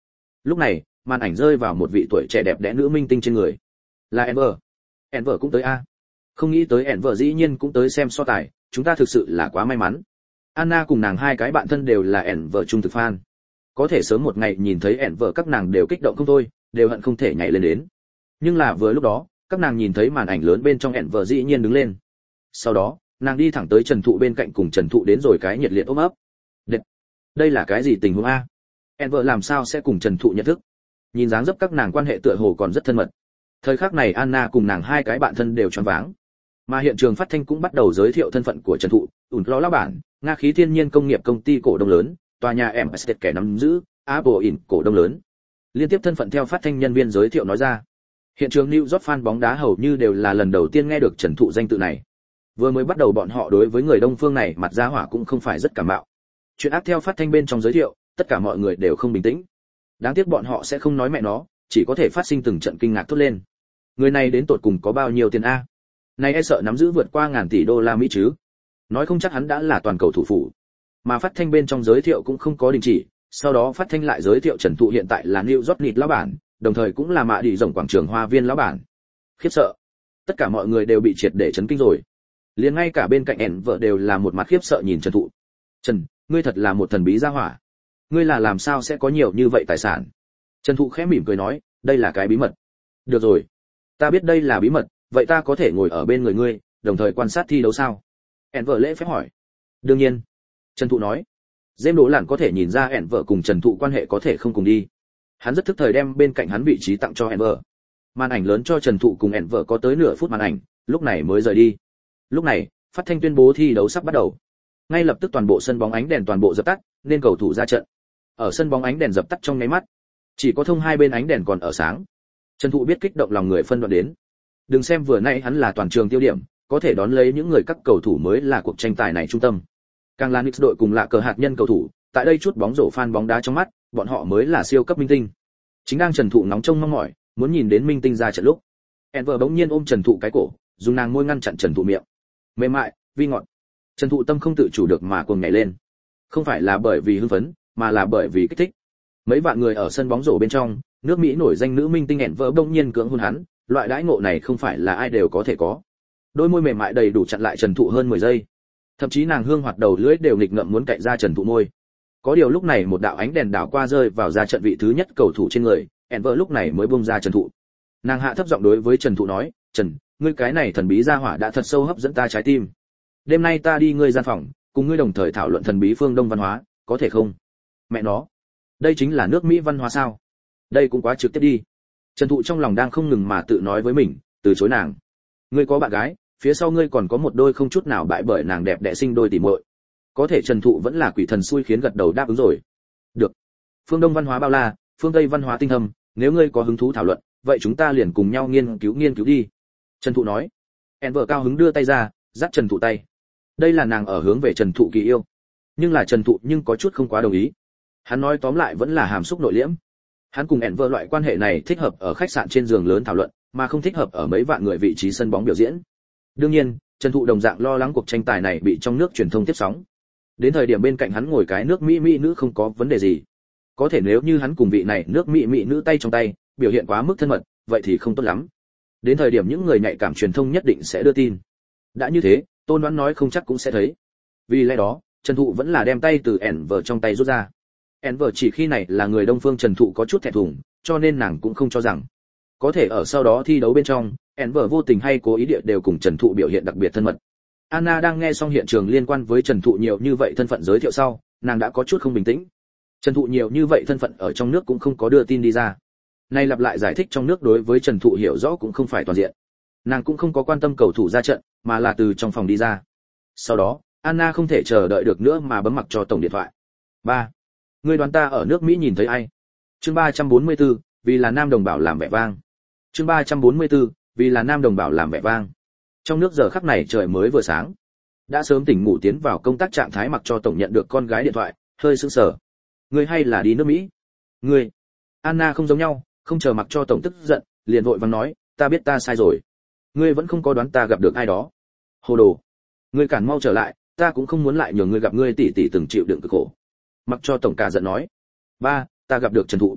Lúc này, màn ảnh rơi vào một vị tuổi trẻ đẹp đẽ nữ minh tinh trên người. Là Enver. Enver cũng tới a. Không nghĩ tới Enver dĩ nhiên cũng tới xem so tài, chúng ta thực sự là quá may mắn. Anna cùng nàng hai cái bạn thân đều là Enver trung thực fan. Có thể sớm một ngày nhìn thấy Enver các nàng đều kích động không thôi, đều hận không thể nhảy lên đến. Nhưng là vừa lúc đó, các nàng nhìn thấy màn ảnh lớn bên trong Enver dĩ nhiên đứng lên. Sau đó, nàng đi thẳng tới Trần Thụ bên cạnh cùng Trần Thụ đến rồi cái nhiệt liệt ôm ấp. Đệt. Đây là cái gì tình huống a? Enver làm sao sẽ cùng Trần Thụ nhận thức? Nhìn dáng dấp các nàng quan hệ tựa hồ còn rất thân mật. Thời khắc này Anna cùng nàng hai cái bạn thân đều choáng váng. Mà hiện trường phát thanh cũng bắt đầu giới thiệu thân phận của Trần Thụ, ủn lo lão bản, Nga khí thiên nhiên công nghiệp công ty cổ đông lớn, tòa nhà em Estate kẻ nắm giữ, Apple in cổ đông lớn. Liên tiếp thân phận theo phát thanh nhân viên giới thiệu nói ra. Hiện trường New York fan bóng đá hầu như đều là lần đầu tiên nghe được Trần Thụ danh tự này. Vừa mới bắt đầu bọn họ đối với người Đông phương này mặt ra hỏa cũng không phải rất cảm mạo. Chuyện ác theo phát thanh bên trong giới thiệu, tất cả mọi người đều không bình tĩnh. Đáng tiếc bọn họ sẽ không nói mẹ nó, chỉ có thể phát sinh từng trận kinh ngạc thốt lên. Người này đến tột cùng có bao nhiêu tiền a? Này e sợ nắm giữ vượt qua ngàn tỷ đô la Mỹ chứ. Nói không chắc hắn đã là toàn cầu thủ phủ. Mà phát thanh bên trong giới thiệu cũng không có đình chỉ, sau đó phát thanh lại giới thiệu Trần Thụ hiện tại là New York Knicks lão bản, đồng thời cũng là mạ đi rộng quảng trường hoa viên lão bản. Khiếp sợ. Tất cả mọi người đều bị triệt để chấn kinh rồi. Liền ngay cả bên cạnh ẻn vợ đều là một mặt khiếp sợ nhìn Trần Thụ. Trần, ngươi thật là một thần bí gia hỏa. Ngươi là làm sao sẽ có nhiều như vậy tài sản? Trần Thụ khẽ mỉm cười nói, đây là cái bí mật. Được rồi, ta biết đây là bí mật, vậy ta có thể ngồi ở bên người ngươi, đồng thời quan sát thi đấu sao? ẻn vợ lễ phép hỏi. Đương nhiên. Trần Thụ nói. Dêm Đỗ Lạn có thể nhìn ra ẻn vợ cùng Trần Thụ quan hệ có thể không cùng đi. Hắn rất thức thời đem bên cạnh hắn vị trí tặng cho ẻn vợ. Màn ảnh lớn cho Trần Thụ cùng ẻn vợ có tới nửa phút màn ảnh, lúc này mới rời đi. Lúc này, phát thanh tuyên bố thi đấu sắp bắt đầu. Ngay lập tức toàn bộ sân bóng ánh đèn toàn bộ dập tắt, nên cầu thủ ra trận. Ở sân bóng ánh đèn dập tắt trong nháy mắt, chỉ có thông hai bên ánh đèn còn ở sáng. Trần Thụ biết kích động lòng người phân đoạn đến. Đừng xem vừa nãy hắn là toàn trường tiêu điểm, có thể đón lấy những người các cầu thủ mới là cuộc tranh tài này trung tâm. Càng là Knicks đội cùng là cờ hạt nhân cầu thủ, tại đây chút bóng rổ fan bóng đá trong mắt, bọn họ mới là siêu cấp minh tinh. Chính đang Trần Thụ nóng trông mong mỏi, muốn nhìn đến minh tinh ra trận lúc. Enver bỗng nhiên ôm Trần Thụ cái cổ, dùng nàng môi ngăn chặn Trần Thụ miệng. Mềm mại, vi ngọt. Trần Thụ tâm không tự chủ được mà cuồng nhảy lên. Không phải là bởi vì hưng phấn, mà là bởi vì kích thích. Mấy vạn người ở sân bóng rổ bên trong, nước Mỹ nổi danh nữ minh tinh Enver bỗng nhiên cưỡng hôn hắn, loại đãi ngộ này không phải là ai đều có thể có. Đôi môi mềm mại đầy đủ chặn lại Trần Thụ hơn mười giây. Thậm chí nàng hương hoạt đầu lưỡi đều nghịch ngợm muốn cạy ra Trần Thụ môi. Có điều lúc này một đạo ánh đèn đảo qua rơi vào ra trận vị thứ nhất cầu thủ trên người, Enver lúc này mới buông ra Trần Thụ. Nàng hạ thấp giọng đối với Trần Thụ nói, "Trần, ngươi cái này thần bí gia hỏa đã thật sâu hấp dẫn ta trái tim. Đêm nay ta đi ngươi gian phòng, cùng ngươi đồng thời thảo luận thần bí phương Đông văn hóa, có thể không?" Mẹ nó, đây chính là nước Mỹ văn hóa sao? Đây cũng quá trực tiếp đi. Trần Thụ trong lòng đang không ngừng mà tự nói với mình, từ chối nàng. Ngươi có bạn gái, phía sau ngươi còn có một đôi không chút nào bại bởi nàng đẹp đẽ sinh đôi tỉ muội. Có thể Trần Thụ vẫn là quỷ thần xui khiến gật đầu đáp ứng rồi. Được. Phương Đông văn hóa bao la, phương Tây văn hóa tinh thâm, nếu ngươi có hứng thú thảo luận, vậy chúng ta liền cùng nhau nghiên cứu nghiên cứu đi. Trần Thụ nói. Enver cao hứng đưa tay ra, dắt Trần Thụ tay. Đây là nàng ở hướng về Trần Thụ kỳ yêu. Nhưng là Trần Thụ nhưng có chút không quá đồng ý. Hắn nói tóm lại vẫn là hàm xúc nội liễm. Hắn cùng Enver loại quan hệ này thích hợp ở khách sạn trên giường lớn thảo luận, mà không thích hợp ở mấy vạn người vị trí sân bóng biểu diễn. Đương nhiên, Trần Thụ đồng dạng lo lắng cuộc tranh tài này bị trong nước truyền thông tiếp sóng. Đến thời điểm bên cạnh hắn ngồi cái nước Mỹ mỹ nữ không có vấn đề gì. Có thể nếu như hắn cùng vị này nước Mỹ mỹ nữ tay trong tay, biểu hiện quá mức thân mật, vậy thì không tốt lắm. Đến thời điểm những người nhạy cảm truyền thông nhất định sẽ đưa tin. Đã như thế, Tôn Đoán nói không chắc cũng sẽ thấy. Vì lẽ đó, Trần Thụ vẫn là đem tay từ Enver trong tay rút ra. Enver chỉ khi này là người Đông phương Trần Thụ có chút thẹn thùng, cho nên nàng cũng không cho rằng. Có thể ở sau đó thi đấu bên trong, Enver vô tình hay cố ý địa đều cùng Trần Thụ biểu hiện đặc biệt thân mật. Anna đang nghe xong hiện trường liên quan với Trần Thụ nhiều như vậy thân phận giới thiệu sau, nàng đã có chút không bình tĩnh. Trần Thụ nhiều như vậy thân phận ở trong nước cũng không có đưa tin đi ra. Nay lặp lại giải thích trong nước đối với Trần Thụ hiểu rõ cũng không phải toàn diện. Nàng cũng không có quan tâm cầu thủ ra trận, mà là từ trong phòng đi ra. Sau đó, Anna không thể chờ đợi được nữa mà bấm mặc cho tổng điện thoại. ba. Ngươi đoán ta ở nước Mỹ nhìn thấy ai? Chương ba trăm bốn mươi tư, vì là nam đồng bào làm vẻ vang. Chương ba trăm bốn mươi tư, vì là nam đồng bào làm vẻ vang. Trong nước giờ khắc này trời mới vừa sáng. Đã sớm tỉnh ngủ tiến vào công tác trạng thái mặc cho tổng nhận được con gái điện thoại, hơi sững sờ. Ngươi hay là đi nước Mỹ? Ngươi. Anna không giống nhau, không chờ mặc cho tổng tức giận, liền vội vàng nói, ta biết ta sai rồi. Ngươi vẫn không có đoán ta gặp được ai đó. Hồ đồ. Ngươi cản mau trở lại, ta cũng không muốn lại nhường ngươi gặp ngươi tỷ tỷ từng chịu đựng cực khổ. Mặc cho tổng cả giận nói. Ba, ta gặp được Trần Thụ.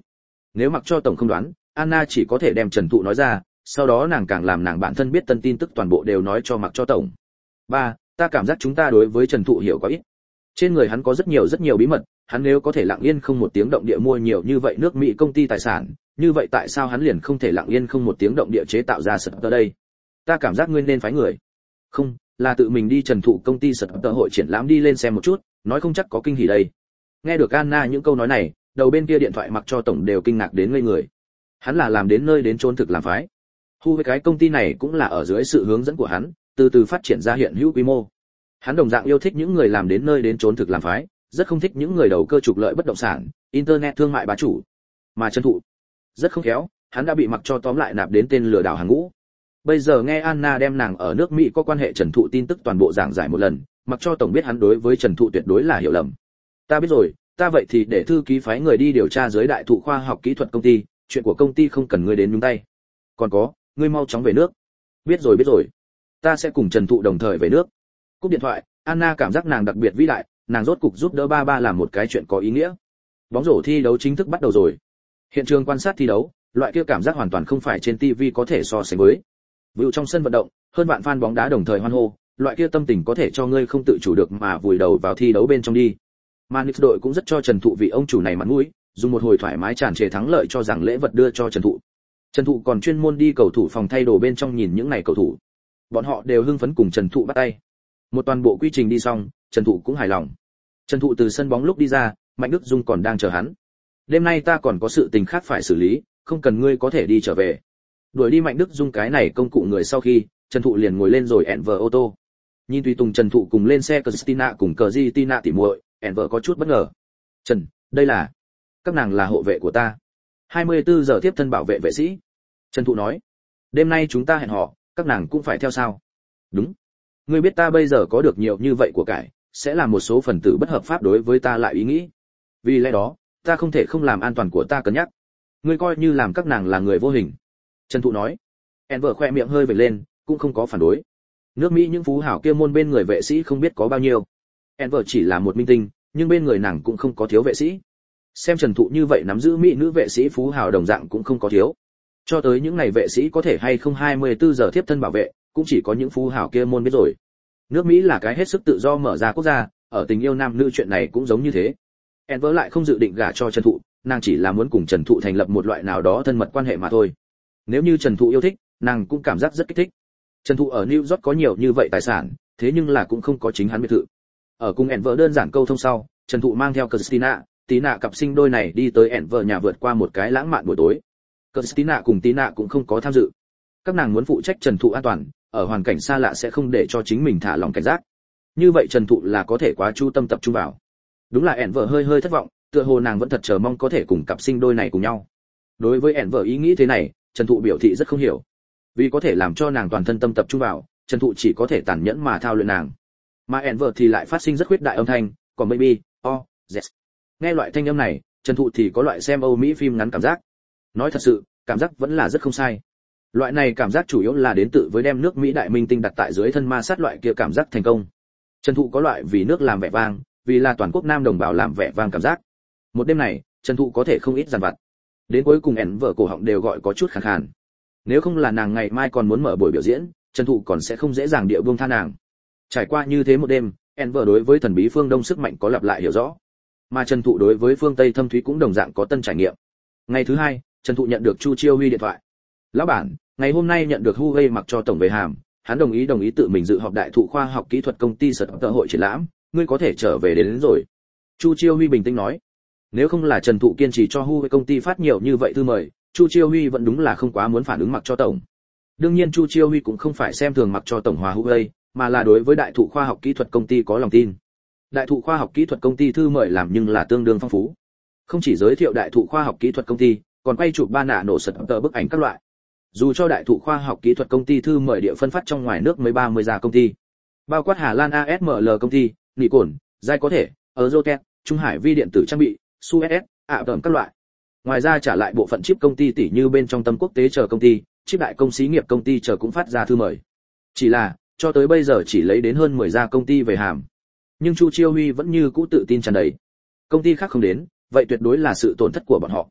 Nếu mặc cho tổng không đoán, Anna chỉ có thể đem Trần Thụ nói ra, sau đó nàng càng làm nàng bản thân biết tân tin tức toàn bộ đều nói cho mặc cho tổng. Ba, ta cảm giác chúng ta đối với Trần Thụ hiểu quá ít. Trên người hắn có rất nhiều rất nhiều bí mật, hắn nếu có thể lặng yên không một tiếng động địa mua nhiều như vậy nước Mỹ công ty tài sản, như vậy tại sao hắn liền không thể lặng yên không một tiếng động địa chế tạo ra Startup đây? Ta cảm giác ngươi nên phái người. Không, là tự mình đi Trần Thụ công ty Startup hội triển lãm đi lên xem một chút, nói không chắc có kinh hỉ đây. Nghe được Anna những câu nói này, đầu bên kia điện thoại mặc cho tổng đều kinh ngạc đến ngây người. Hắn là làm đến nơi đến chốn thực làm phái. Hu với cái công ty này cũng là ở dưới sự hướng dẫn của hắn, từ từ phát triển ra hiện hữu quy mô. Hắn đồng dạng yêu thích những người làm đến nơi đến chốn thực làm phái, rất không thích những người đầu cơ trục lợi bất động sản, internet thương mại bá chủ. Mà Trần Thụ rất không khéo, hắn đã bị mặc cho tóm lại nạp đến tên lừa đảo hàng ngũ. Bây giờ nghe Anna đem nàng ở nước Mỹ có quan hệ Trần Thụ tin tức toàn bộ giảng giải một lần, mặc cho tổng biết hắn đối với Trần Thụ tuyệt đối là hiểu lầm. Ta biết rồi, ta vậy thì để thư ký phái người đi điều tra dưới đại thụ khoa học kỹ thuật công ty, chuyện của công ty không cần ngươi đến nhúng tay. Còn có, ngươi mau chóng về nước. Biết rồi biết rồi. Ta sẽ cùng Trần Thụ đồng thời về nước. Cúp điện thoại, Anna cảm giác nàng đặc biệt vĩ đại, nàng rốt cục giúp đỡ ba ba làm một cái chuyện có ý nghĩa. Bóng rổ thi đấu chính thức bắt đầu rồi. Hiện trường quan sát thi đấu, loại kia cảm giác hoàn toàn không phải trên ti vi có thể so sánh với. View trong sân vận động, hơn vạn fan bóng đá đồng thời hoan hô, loại kia tâm tình có thể cho ngươi không tự chủ được mà vùi đầu vào thi đấu bên trong đi. Mà Knicks đội cũng rất cho Trần Thụ vị ông chủ này mặt mũi, dùng một hồi thoải mái tràn trề thắng lợi cho rằng lễ vật đưa cho Trần Thụ. Trần Thụ còn chuyên môn đi cầu thủ phòng thay đồ bên trong nhìn những này cầu thủ. Bọn họ đều hưng phấn cùng Trần Thụ bắt tay. Một toàn bộ quy trình đi xong, Trần Thụ cũng hài lòng. Trần Thụ từ sân bóng lúc đi ra, Mạnh Đức Dung còn đang chờ hắn. Đêm nay ta còn có sự tình khác phải xử lý, không cần ngươi có thể đi trở về. Đuổi đi Mạnh Đức Dung cái này công cụ người sau khi, Trần Thụ liền ngồi lên rồi Enver ô tô. Nhìn tùy tùng Trần Thụ cùng lên xe Christina cùng Christina tỉ muội, Enver có chút bất ngờ. Trần, đây là... các nàng là hộ vệ của ta. hai mươi tư giờ tiếp thân bảo vệ vệ sĩ. Trần Thụ nói. Đêm nay chúng ta hẹn hò, các nàng cũng phải theo sao? Đúng. Ngươi biết ta bây giờ có được nhiều như vậy của cải, sẽ là một số phần tử bất hợp pháp đối với ta lại ý nghĩ. Vì lẽ đó, ta không thể không làm an toàn của ta cân nhắc. Ngươi coi như làm các nàng là người vô hình. Trần Thụ nói. Enver khoe miệng hơi vểnh lên, cũng không có phản đối. Nước Mỹ những phú hảo kia môn bên người vệ sĩ không biết có bao nhiêu. Enver chỉ là một minh tinh, nhưng bên người nàng cũng không có thiếu vệ sĩ. Xem Trần Thụ như vậy nắm giữ mỹ nữ vệ sĩ phú hào đồng dạng cũng không có thiếu. Cho tới những này vệ sĩ có thể hay không hai mươi tư giờ tiếp thân bảo vệ, cũng chỉ có những phú hào kia môn biết rồi. Nước Mỹ là cái hết sức tự do mở ra quốc gia, ở tình yêu nam nữ chuyện này cũng giống như thế. Enver lại không dự định gả cho Trần Thụ, nàng chỉ là muốn cùng Trần Thụ thành lập một loại nào đó thân mật quan hệ mà thôi. Nếu như Trần Thụ yêu thích, nàng cũng cảm giác rất kích thích. Trần Thụ ở New York có nhiều như vậy tài sản, thế nhưng là cũng không có chính hắn biệt thự. Ở cùng Enver đơn giản câu thông sau, Trần Thụ mang theo Christina, Tina cặp sinh đôi này đi tới Enver nhà vượt qua một cái lãng mạn buổi tối. Christina cùng Tina cũng không có tham dự. Các nàng muốn phụ trách Trần Thụ an toàn, ở hoàn cảnh xa lạ sẽ không để cho chính mình thả lòng cảnh giác. Như vậy Trần Thụ là có thể quá chú tâm tập trung vào. Đúng là Enver hơi hơi thất vọng, tựa hồ nàng vẫn thật chờ mong có thể cùng cặp sinh đôi này cùng nhau. Đối với Enver ý nghĩ thế này, Trần Thụ biểu thị rất không hiểu. Vì có thể làm cho nàng toàn thân tâm tập trung vào, Trần Thụ chỉ có thể tàn nhẫn mà thao luyện nàng. Mà Enver thì lại phát sinh rất khuyết đại âm thanh, còn baby, oh, yes. Nghe loại thanh âm này, Trần Thụ thì có loại xem Âu Mỹ phim ngắn cảm giác. Nói thật sự, cảm giác vẫn là rất không sai. Loại này cảm giác chủ yếu là đến tự với đem nước Mỹ đại minh tinh đặt tại dưới thân ma sát loại kia cảm giác thành công. Trần Thụ có loại vì nước làm vẻ vang, vì là toàn quốc nam đồng bào làm vẻ vang cảm giác. Một đêm này, Trần Thụ có thể không ít dằn vặt. Đến cuối cùng ẻn vợ cổ họng đều gọi có chút khàn khàn. Nếu không là nàng ngày mai còn muốn mở buổi biểu diễn, Trần Thụ còn sẽ không dễ dàng địa buông tha nàng. Trải qua như thế một đêm, ẻn vợ đối với thần bí phương Đông sức mạnh có lặp lại hiểu rõ. Mà Trần Thụ đối với phương Tây thâm thúy cũng đồng dạng có tân trải nghiệm. Ngày thứ hai, Trần Thụ nhận được Chu Chiêu Huy điện thoại. Lão bản, ngày hôm nay nhận được Huawei mặc cho tổng về hàm, hắn đồng ý đồng ý tự mình dự họp đại thụ khoa học kỹ thuật công ty sở tập hội triển lãm, ngươi có thể trở về đến, đến rồi. Chu Chiêu Huy bình tĩnh nói. Nếu không là Trần Thụ kiên trì cho Huawei công ty phát nhiều như vậy thư mời, Chu Chiêu Huy vẫn đúng là không quá muốn phản ứng mặc cho tổng. Đương nhiên Chu Chiêu Huy cũng không phải xem thường mặc cho tổng hòa Huawei, mà là đối với đại thụ khoa học kỹ thuật công ty có lòng tin. Đại thụ khoa học kỹ thuật công ty thư mời làm nhưng là tương đương phong phú. Không chỉ giới thiệu đại thụ khoa học kỹ thuật công ty, còn quay chụp ba nạ nổ sật tờ bức ảnh các loại. Dù cho đại thụ khoa học kỹ thuật công ty thư mời địa phân phát trong ngoài nước mấy ba mươi gia công ty, bao quát Hà Lan a ét em lờ công ty, Nị Cổn, Giai có thể, Eurotech, Trung Hải vi điện tử trang bị, Suez, ạ tầm các loại. Ngoài ra trả lại bộ phận chip công ty tỷ như bên trong Tâm Quốc tế chờ công ty, chip đại công xí nghiệp công ty chờ cũng phát ra thư mời. Chỉ là, cho tới bây giờ chỉ lấy đến hơn mười gia công ty về hàm. Nhưng Chu Chiêu Huy vẫn như cũ tự tin tràn đầy. Công ty khác không đến, vậy tuyệt đối là sự tổn thất của bọn họ.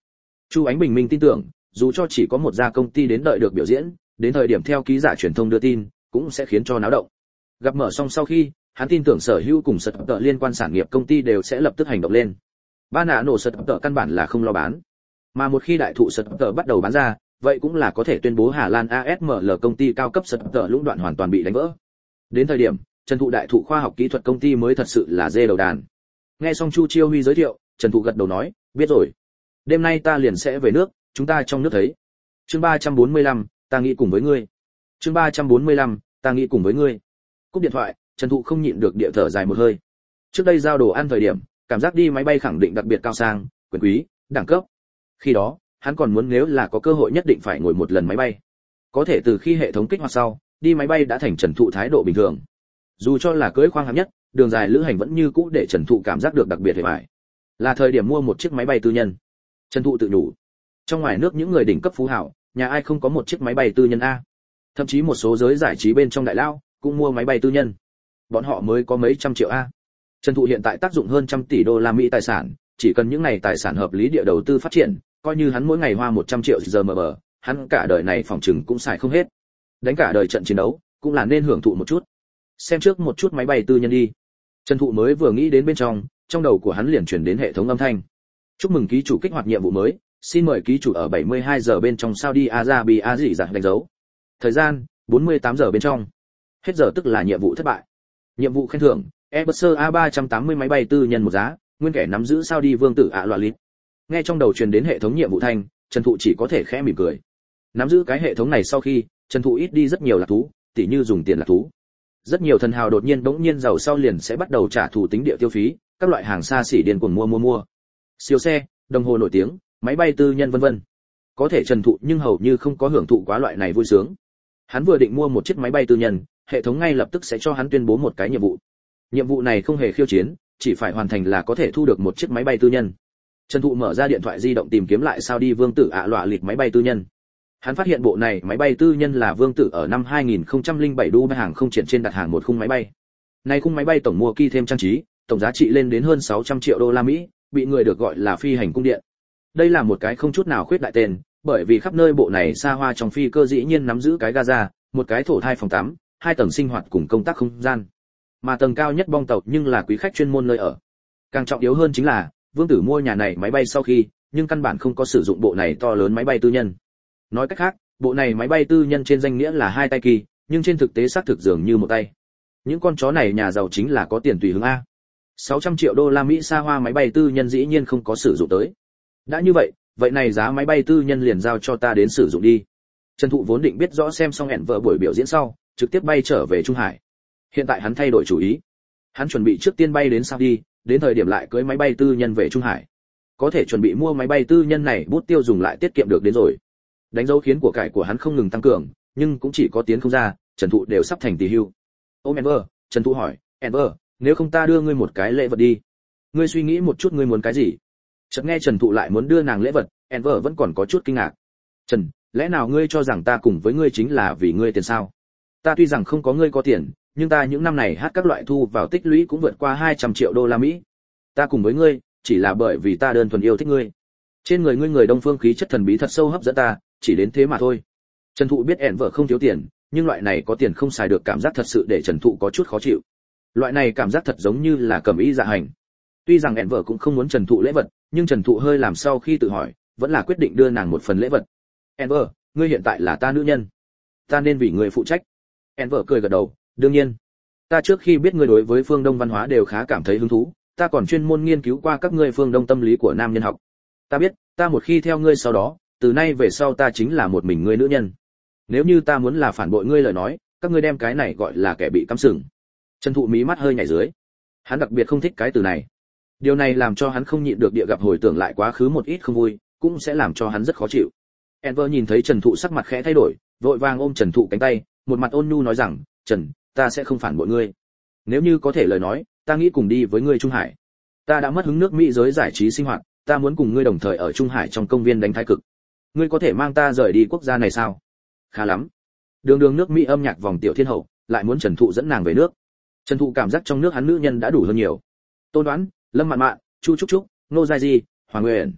Chu Ánh Bình minh tin tưởng, dù cho chỉ có một gia công ty đến đợi được biểu diễn, đến thời điểm theo ký giả truyền thông đưa tin, cũng sẽ khiến cho náo động. Gặp mở xong sau khi, hắn tin tưởng sở hữu cùng sật tợ liên quan sản nghiệp công ty đều sẽ lập tức hành động lên. Ba nạ nổ sật tợ căn bản là không lo bán, mà một khi đại thụ sật tợ bắt đầu bán ra, vậy cũng là có thể tuyên bố Hà Lan a ét em lờ công ty cao cấp sật tợ lũng đoạn hoàn toàn bị đánh vỡ. Đến thời điểm, Trần Thụ đại thụ khoa học kỹ thuật công ty mới thật sự là dê đầu đàn. Nghe xong Chu Chiêu Huy giới thiệu, Trần Thụ gật đầu nói, biết rồi. Đêm nay ta liền sẽ về nước, chúng ta trong nước thấy. Chương ba trăm bốn mươi lăm, ta nghĩ cùng với ngươi. Chương ba trăm bốn mươi lăm, ta nghĩ cùng với ngươi. Cúp điện thoại, Trần Thụ không nhịn được địa thở dài một hơi. Trước đây giao đồ ăn thời điểm, cảm giác đi máy bay khẳng định đặc biệt cao sang, quyền quý, đẳng cấp. Khi đó, hắn còn muốn nếu là có cơ hội nhất định phải ngồi một lần máy bay. Có thể từ khi hệ thống kích hoạt sau, đi máy bay đã thành Trần Thụ thái độ bình thường. Dù cho là cưỡi khoang hạng nhất, đường dài lữ hành vẫn như cũ để Trần Thụ cảm giác được đặc biệt hề bại. Là thời điểm mua một chiếc máy bay tư nhân. Trần Thụ tự nhủ. Trong ngoài nước những người đỉnh cấp phú hào, nhà ai không có một chiếc máy bay tư nhân a? Thậm chí một số giới giải trí bên trong đại lao cũng mua máy bay tư nhân. Bọn họ mới có mấy trăm triệu a. Trần Thụ hiện tại tác dụng hơn trăm tỷ đô la Mỹ tài sản, chỉ cần những này tài sản hợp lý địa đầu tư phát triển, coi như hắn mỗi ngày hoa một trăm triệu giờ mờ bờ, hắn cả đời này phòng trừng cũng xài không hết. Đánh cả đời trận chiến đấu, cũng là nên hưởng thụ một chút. Xem trước một chút máy bay tư nhân đi. Trần Thụ mới vừa nghĩ đến bên trong, trong đầu của hắn liền truyền đến hệ thống âm thanh. Chúc mừng ký chủ kích hoạt nhiệm vụ mới, xin mời ký chủ ở bảy mươi hai giờ bên trong Saudi Arabia dị dạng đánh dấu. Thời gian, bốn mươi tám giờ bên trong. Hết giờ tức là nhiệm vụ thất bại. Nhiệm vụ khen thưởng, Airbus A ba trăm tám mươi máy bay tư nhân một giá, nguyên kẻ nắm giữ Saudi vương tử ạ loa lít. Nghe trong đầu truyền đến hệ thống nhiệm vụ thanh, Trần Thụ chỉ có thể khẽ mỉm cười. Nắm giữ cái hệ thống này sau khi, Trần Thụ ít đi rất nhiều lạc thú, tỉ như dùng tiền lạc thú. Rất nhiều thần hào đột nhiên bỗng nhiên giàu sau liền sẽ bắt đầu trả thù tính địa tiêu phí, các loại hàng xa xỉ điên cuồng mua mua mua. Siêu xe, đồng hồ nổi tiếng, máy bay tư nhân vân vân. Có thể Trần Thụ nhưng hầu như không có hưởng thụ quá loại này vui sướng. Hắn vừa định mua một chiếc máy bay tư nhân, hệ thống ngay lập tức sẽ cho hắn tuyên bố một cái nhiệm vụ. Nhiệm vụ này không hề khiêu chiến, chỉ phải hoàn thành là có thể thu được một chiếc máy bay tư nhân. Trần Thụ mở ra điện thoại di động tìm kiếm lại Saudi vương tử ạ lọa lịch máy bay tư nhân. Hắn phát hiện bộ này máy bay tư nhân là vương tử ở năm hai nghìn không trăm lẻ bảy Dubai hàng không triển trên đặt hàng một khung máy bay. Nay khung máy bay tổng mua kỳ thêm trang trí, tổng giá trị lên đến hơn sáu trăm triệu đô la Mỹ, bị người được gọi là phi hành cung điện. Đây là một cái không chút nào khuyết đại tên, bởi vì khắp nơi bộ này xa hoa trong phi cơ dĩ nhiên nắm giữ cái gaza, một cái thổ thai phòng tắm, hai tầng sinh hoạt cùng công tác không gian. Mà tầng cao nhất bong tàu nhưng là quý khách chuyên môn nơi ở. Càng trọng yếu hơn chính là, vương tử mua nhà này máy bay sau khi, nhưng căn bản không có sử dụng bộ này to lớn máy bay tư nhân. Nói cách khác, bộ này máy bay tư nhân trên danh nghĩa là hai tay kỳ, nhưng trên thực tế xác thực dường như một tay. Những con chó này nhà giàu chính là có tiền tùy hứng a. sáu trăm triệu đô la Mỹ xa hoa máy bay tư nhân dĩ nhiên không có sử dụng tới. Đã như vậy, vậy này giá máy bay tư nhân liền giao cho ta đến sử dụng đi. Trần Thụ vốn định biết rõ xem xong hẹn vợ buổi biểu diễn sau, trực tiếp bay trở về Trung Hải. Hiện tại hắn thay đổi chủ ý. Hắn chuẩn bị trước tiên bay đến Saudi, đến thời điểm lại cưới máy bay tư nhân về Trung Hải. Có thể chuẩn bị mua máy bay tư nhân này bút tiêu dùng lại tiết kiệm được đến rồi. Đánh dấu khiến của cải của hắn không ngừng tăng cường, nhưng cũng chỉ có tiến không ra, Trần Thụ đều sắp thành tỷ hưu. Ôm Enver, Trần Thụ hỏi, Enver, nếu không ta đưa ngươi một cái lễ vật đi. Ngươi suy nghĩ một chút ngươi muốn cái gì? Chợt nghe Trần Thụ lại muốn đưa nàng lễ vật, Enver vẫn còn có chút kinh ngạc. Trần, lẽ nào ngươi cho rằng ta cùng với ngươi chính là vì ngươi tiền sao? Ta tuy rằng không có ngươi có tiền, nhưng ta những năm này hát các loại thu vào tích lũy cũng vượt qua hai trăm triệu đô la Mỹ. Ta cùng với ngươi, chỉ là bởi vì ta đơn thuần yêu thích ngươi. Trên người ngươi người Đông phương khí chất thần bí thật sâu hấp dẫn ta, chỉ đến thế mà thôi. Trần Thụ biết Enver không thiếu tiền, nhưng loại này có tiền không xài được cảm giác thật sự để Trần Thụ có chút khó chịu. Loại này cảm giác thật giống như là cầm ý dạ hành. Tuy rằng Enver cũng không muốn Trần Thụ lễ vật, nhưng Trần Thụ hơi làm sau khi tự hỏi, vẫn là quyết định đưa nàng một phần lễ vật. Enver, ngươi hiện tại là ta nữ nhân, ta nên vì ngươi phụ trách. Enver cười gật đầu, đương nhiên. Ta trước khi biết ngươi đối với phương Đông văn hóa đều khá cảm thấy hứng thú, ta còn chuyên môn nghiên cứu qua các ngươi phương Đông tâm lý của nam nhân học. Ta biết, ta một khi theo ngươi sau đó, từ nay về sau ta chính là một mình ngươi nữ nhân. Nếu như ta muốn là phản bội ngươi lời nói, các ngươi đem cái này gọi là kẻ bị cắm sừng. Trần Thụ mí mắt hơi nhảy dưới. Hắn đặc biệt không thích cái từ này. Điều này làm cho hắn không nhịn được địa gặp hồi tưởng lại quá khứ một ít không vui, cũng sẽ làm cho hắn rất khó chịu. Enver nhìn thấy Trần Thụ sắc mặt khẽ thay đổi, vội vàng ôm Trần Thụ cánh tay, một mặt ôn nhu nói rằng, "Trần, ta sẽ không phản bội ngươi. Nếu như có thể lời nói, ta nghĩ cùng đi với ngươi Trung Hải. Ta đã mất hứng nước Mỹ giới giải trí sinh hoạt, ta muốn cùng ngươi đồng thời ở Trung Hải trong công viên đánh thái cực. Ngươi có thể mang ta rời đi quốc gia này sao?" Khá lắm. Đường đường nước Mỹ âm nhạc vòng tiểu thiên hậu, lại muốn Trần Thụ dẫn nàng về nước. Trần Thụ cảm giác trong nước hắn nữ nhân đã đủ hơn nhiều. Tôn Đoán, Lâm Mạn Mạn, Chu Trúc Trúc, Nô Giai Di, Hoàng Nguyên.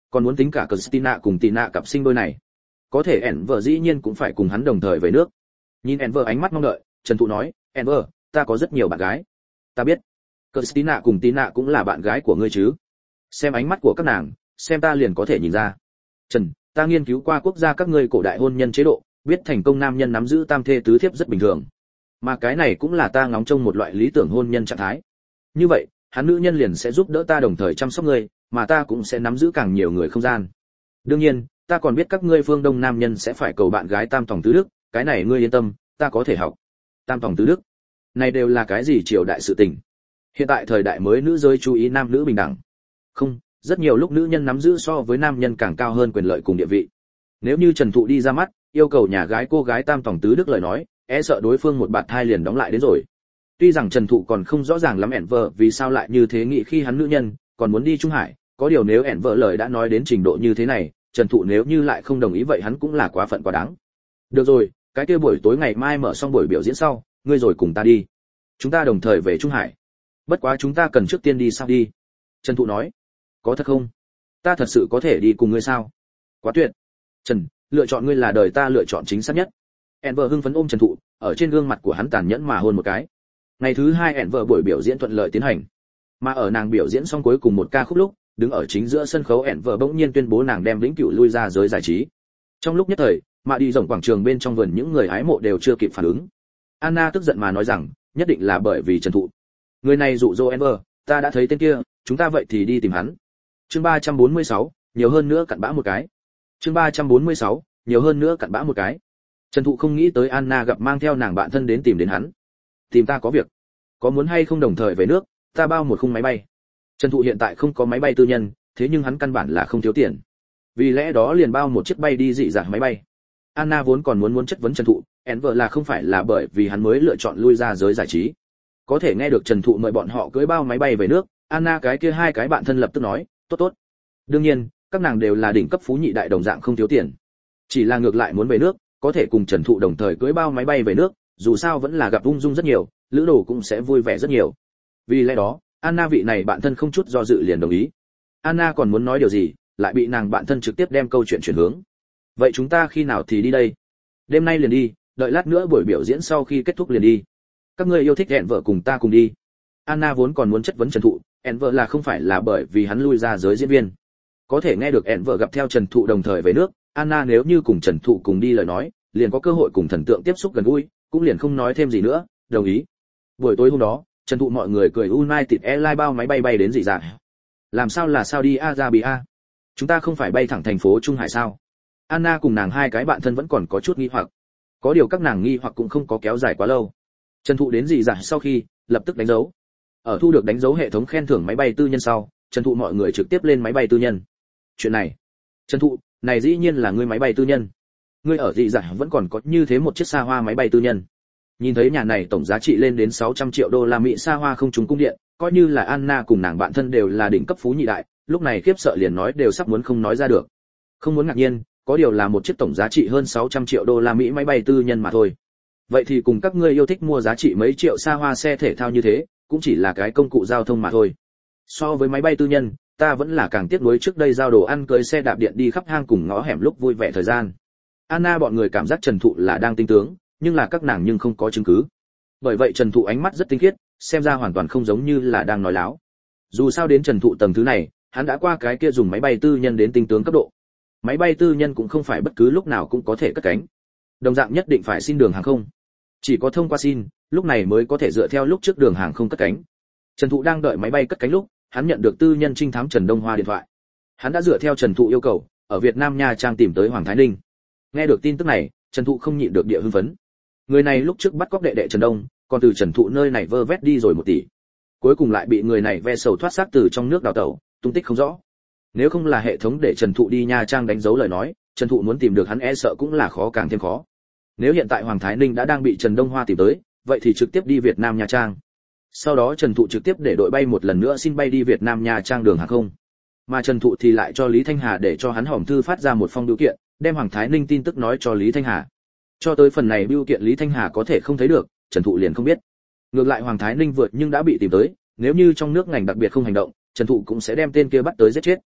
còn muốn tính cả Christina cùng Tina cặp sinh đôi này. Có thể Enver dĩ nhiên cũng phải cùng hắn đồng thời về nước. Nhìn Enver ánh mắt mong đợi, Trần Thụ nói, Enver, ta có rất nhiều bạn gái. Ta biết. Christina cùng Tina cũng là bạn gái của ngươi chứ? Xem ánh mắt của các nàng, xem ta liền có thể nhìn ra. Trần, ta nghiên cứu qua quốc gia các ngươi cổ đại hôn nhân chế độ, biết thành công nam nhân nắm giữ tam thê tứ thiếp rất bình thường. Mà cái này cũng là ta ngóng trông một loại lý tưởng hôn nhân trạng thái. Như vậy, hắn nữ nhân liền sẽ giúp đỡ ta đồng thời chăm sóc ngươi, mà ta cũng sẽ nắm giữ càng nhiều người không gian. Đương nhiên, ta còn biết các ngươi phương Đông nam nhân sẽ phải cầu bạn gái tam tòng tứ đức, cái này ngươi yên tâm, ta có thể học. Tam tòng tứ đức, này đều là cái gì triều đại sự tình? Hiện tại thời đại mới nữ giới chú ý nam nữ bình đẳng. Không, rất nhiều lúc nữ nhân nắm giữ so với nam nhân càng cao hơn quyền lợi cùng địa vị. Nếu như Trần Thụ đi ra mắt, yêu cầu nhà gái cô gái tam tòng tứ đức lời nói, e sợ đối phương một bạt thai liền đóng lại đến rồi. Tuy rằng Trần Thụ còn không rõ ràng lắm Enver vì sao lại như thế nghĩ khi hắn nữ nhân còn muốn đi Trung Hải, có điều nếu Enver lời đã nói đến trình độ như thế này, Trần Thụ nếu như lại không đồng ý vậy hắn cũng là quá phận quá đáng. Được rồi, cái kia buổi tối ngày mai mở xong buổi biểu diễn sau, ngươi rồi cùng ta đi. Chúng ta đồng thời về Trung Hải. Bất quá chúng ta cần trước tiên đi sao đi? Trần Thụ nói. Có thật không? Ta thật sự có thể đi cùng ngươi sao? Quá tuyệt. Trần, lựa chọn ngươi là đời ta lựa chọn chính xác nhất. Enver hưng phấn ôm Trần Thụ, ở trên gương mặt của hắn tàn nhẫn mà hôn một cái. Ngày thứ hai Enver buổi biểu diễn thuận lợi tiến hành. Mà ở nàng biểu diễn xong cuối cùng một ca khúc lúc, đứng ở chính giữa sân khấu Enver bỗng nhiên tuyên bố nàng đem vĩnh cửu lui ra giới giải trí. Trong lúc nhất thời, mà đi rộng quảng trường bên trong vườn những người hái mộ đều chưa kịp phản ứng. Anna tức giận mà nói rằng, nhất định là bởi vì Trần Thụ. Người này dụ dỗ Enver, ta đã thấy tên kia, chúng ta vậy thì đi tìm hắn. Chương ba trăm bốn mươi sáu, nhiều hơn nữa cặn bã một cái. Chương ba trăm bốn mươi sáu, nhiều hơn nữa cặn bã một cái. Trần Thụ không nghĩ tới Anna gặp mang theo nàng bạn thân đến tìm đến hắn. Tìm ta có việc. Có muốn hay không đồng thời về nước, ta bao một khung máy bay. Trần Thụ hiện tại không có máy bay tư nhân, thế nhưng hắn căn bản là không thiếu tiền. Vì lẽ đó liền bao một chiếc bay đi dị dạng máy bay. Anna vốn còn muốn muốn chất vấn Trần Thụ, Enver là không phải là bởi vì hắn mới lựa chọn lui ra giới giải trí. Có thể nghe được Trần Thụ mời bọn họ cưỡi bao máy bay về nước, Anna cái kia hai cái bạn thân lập tức nói, tốt tốt. Đương nhiên, các nàng đều là đỉnh cấp phú nhị đại đồng dạng không thiếu tiền. Chỉ là ngược lại muốn về nước, có thể cùng Trần Thụ đồng thời cưỡi bao máy bay về nước, dù sao vẫn là gặp ung dung rất nhiều, lữ đồ cũng sẽ vui vẻ rất nhiều. Vì lẽ đó, Anna vị này bạn thân không chút do dự liền đồng ý. Anna còn muốn nói điều gì, lại bị nàng bạn thân trực tiếp đem câu chuyện chuyển hướng. Vậy chúng ta khi nào thì đi đây? Đêm nay liền đi, đợi lát nữa buổi biểu diễn sau khi kết thúc liền đi. Các ngươi yêu thích hẹn vợ cùng ta cùng đi. Anna vốn còn muốn chất vấn Trần Thụ, hẹn vợ là không phải là bởi vì hắn lui ra giới diễn viên. Có thể nghe được hẹn vợ gặp theo Trần Thụ đồng thời về nước, Anna nếu như cùng Trần Thụ cùng đi lời nói, liền có cơ hội cùng thần tượng tiếp xúc gần gũi, cũng liền không nói thêm gì nữa, đồng ý. Buổi tối hôm đó, Trần Thụ mọi người cười United Airlines bao máy bay bay đến dị dạng. Làm sao là Saudi Arabia? Chúng ta không phải bay thẳng thành phố Trung Hải sao? Anna cùng nàng hai cái bạn thân vẫn còn có chút nghi hoặc. Có điều các nàng nghi hoặc cũng không có kéo dài quá lâu. Trần Thụ đến dị dạng sau khi, lập tức đánh dấu. Ở thu được đánh dấu hệ thống khen thưởng máy bay tư nhân sau, Trần Thụ mọi người trực tiếp lên máy bay tư nhân. Chuyện này, Trần Thụ, này dĩ nhiên là ngươi máy bay tư nhân. Ngươi ở dị dạng vẫn còn có như thế một chiếc xa hoa máy bay tư nhân. Nhìn thấy nhà này tổng giá trị lên đến sáu trăm triệu đô la Mỹ xa hoa không trùng cung điện, coi như là Anna cùng nàng bạn thân đều là đỉnh cấp phú nhị đại, lúc này khiếp sợ liền nói đều sắp muốn không nói ra được. Không muốn ngạc nhiên, có điều là một chiếc tổng giá trị hơn sáu trăm triệu đô la Mỹ máy bay tư nhân mà thôi. Vậy thì cùng các ngươi yêu thích mua giá trị mấy triệu xa hoa xe thể thao như thế, cũng chỉ là cái công cụ giao thông mà thôi. So với máy bay tư nhân, ta vẫn là càng tiếc nuối trước đây giao đồ ăn cưới xe đạp điện đi khắp hang cùng ngõ hẻm lúc vui vẻ thời gian. Anna bọn người cảm giác Trần Thụ là đang tinh tướng, nhưng là các nàng nhưng không có chứng cứ. Bởi vậy Trần Thụ ánh mắt rất tinh khiết, xem ra hoàn toàn không giống như là đang nói láo. Dù sao đến Trần Thụ tầng thứ này, hắn đã qua cái kia dùng máy bay tư nhân đến tinh tướng cấp độ. Máy bay tư nhân cũng không phải bất cứ lúc nào cũng có thể cất cánh. Đồng dạng nhất định phải xin đường hàng không. Chỉ có thông qua xin, lúc này mới có thể dựa theo lúc trước đường hàng không cất cánh. Trần Thụ đang đợi máy bay cất cánh lúc, hắn nhận được tư nhân trinh thám Trần Đông Hoa điện thoại. Hắn đã dựa theo Trần Thụ yêu cầu, ở Việt Nam Nha Trang tìm tới Hoàng Thái Ninh. Nghe được tin tức này, Trần Thụ không nhịn được địa hưng phấn. Người này lúc trước bắt cóc đệ đệ Trần Đông, còn từ Trần Thụ nơi này vơ vét đi rồi một tỷ. Cuối cùng lại bị người này ve sầu thoát xác từ trong nước đào tẩu, tung tích không rõ. Nếu không là hệ thống để Trần Thụ đi Nha Trang đánh dấu lời nói, Trần Thụ muốn tìm được hắn e sợ cũng là khó càng thêm khó. Nếu hiện tại Hoàng Thái Ninh đã đang bị Trần Đông Hoa tìm tới, vậy thì trực tiếp đi Việt Nam Nha Trang. Sau đó Trần Thụ trực tiếp để đội bay một lần nữa xin bay đi Việt Nam Nha Trang đường hàng không. Mà Trần Thụ thì lại cho Lý Thanh Hà để cho hắn hòm thư phát ra một phong bưu kiện, đem Hoàng Thái Ninh tin tức nói cho Lý Thanh Hà. Cho tới phần này bưu kiện Lý Thanh Hà có thể không thấy được, Trần Thụ liền không biết. Ngược lại Hoàng Thái Ninh vượt nhưng đã bị tìm tới, nếu như trong nước ngành đặc biệt không hành động, Trần Thụ cũng sẽ đem tên kia bắt tới giết chết.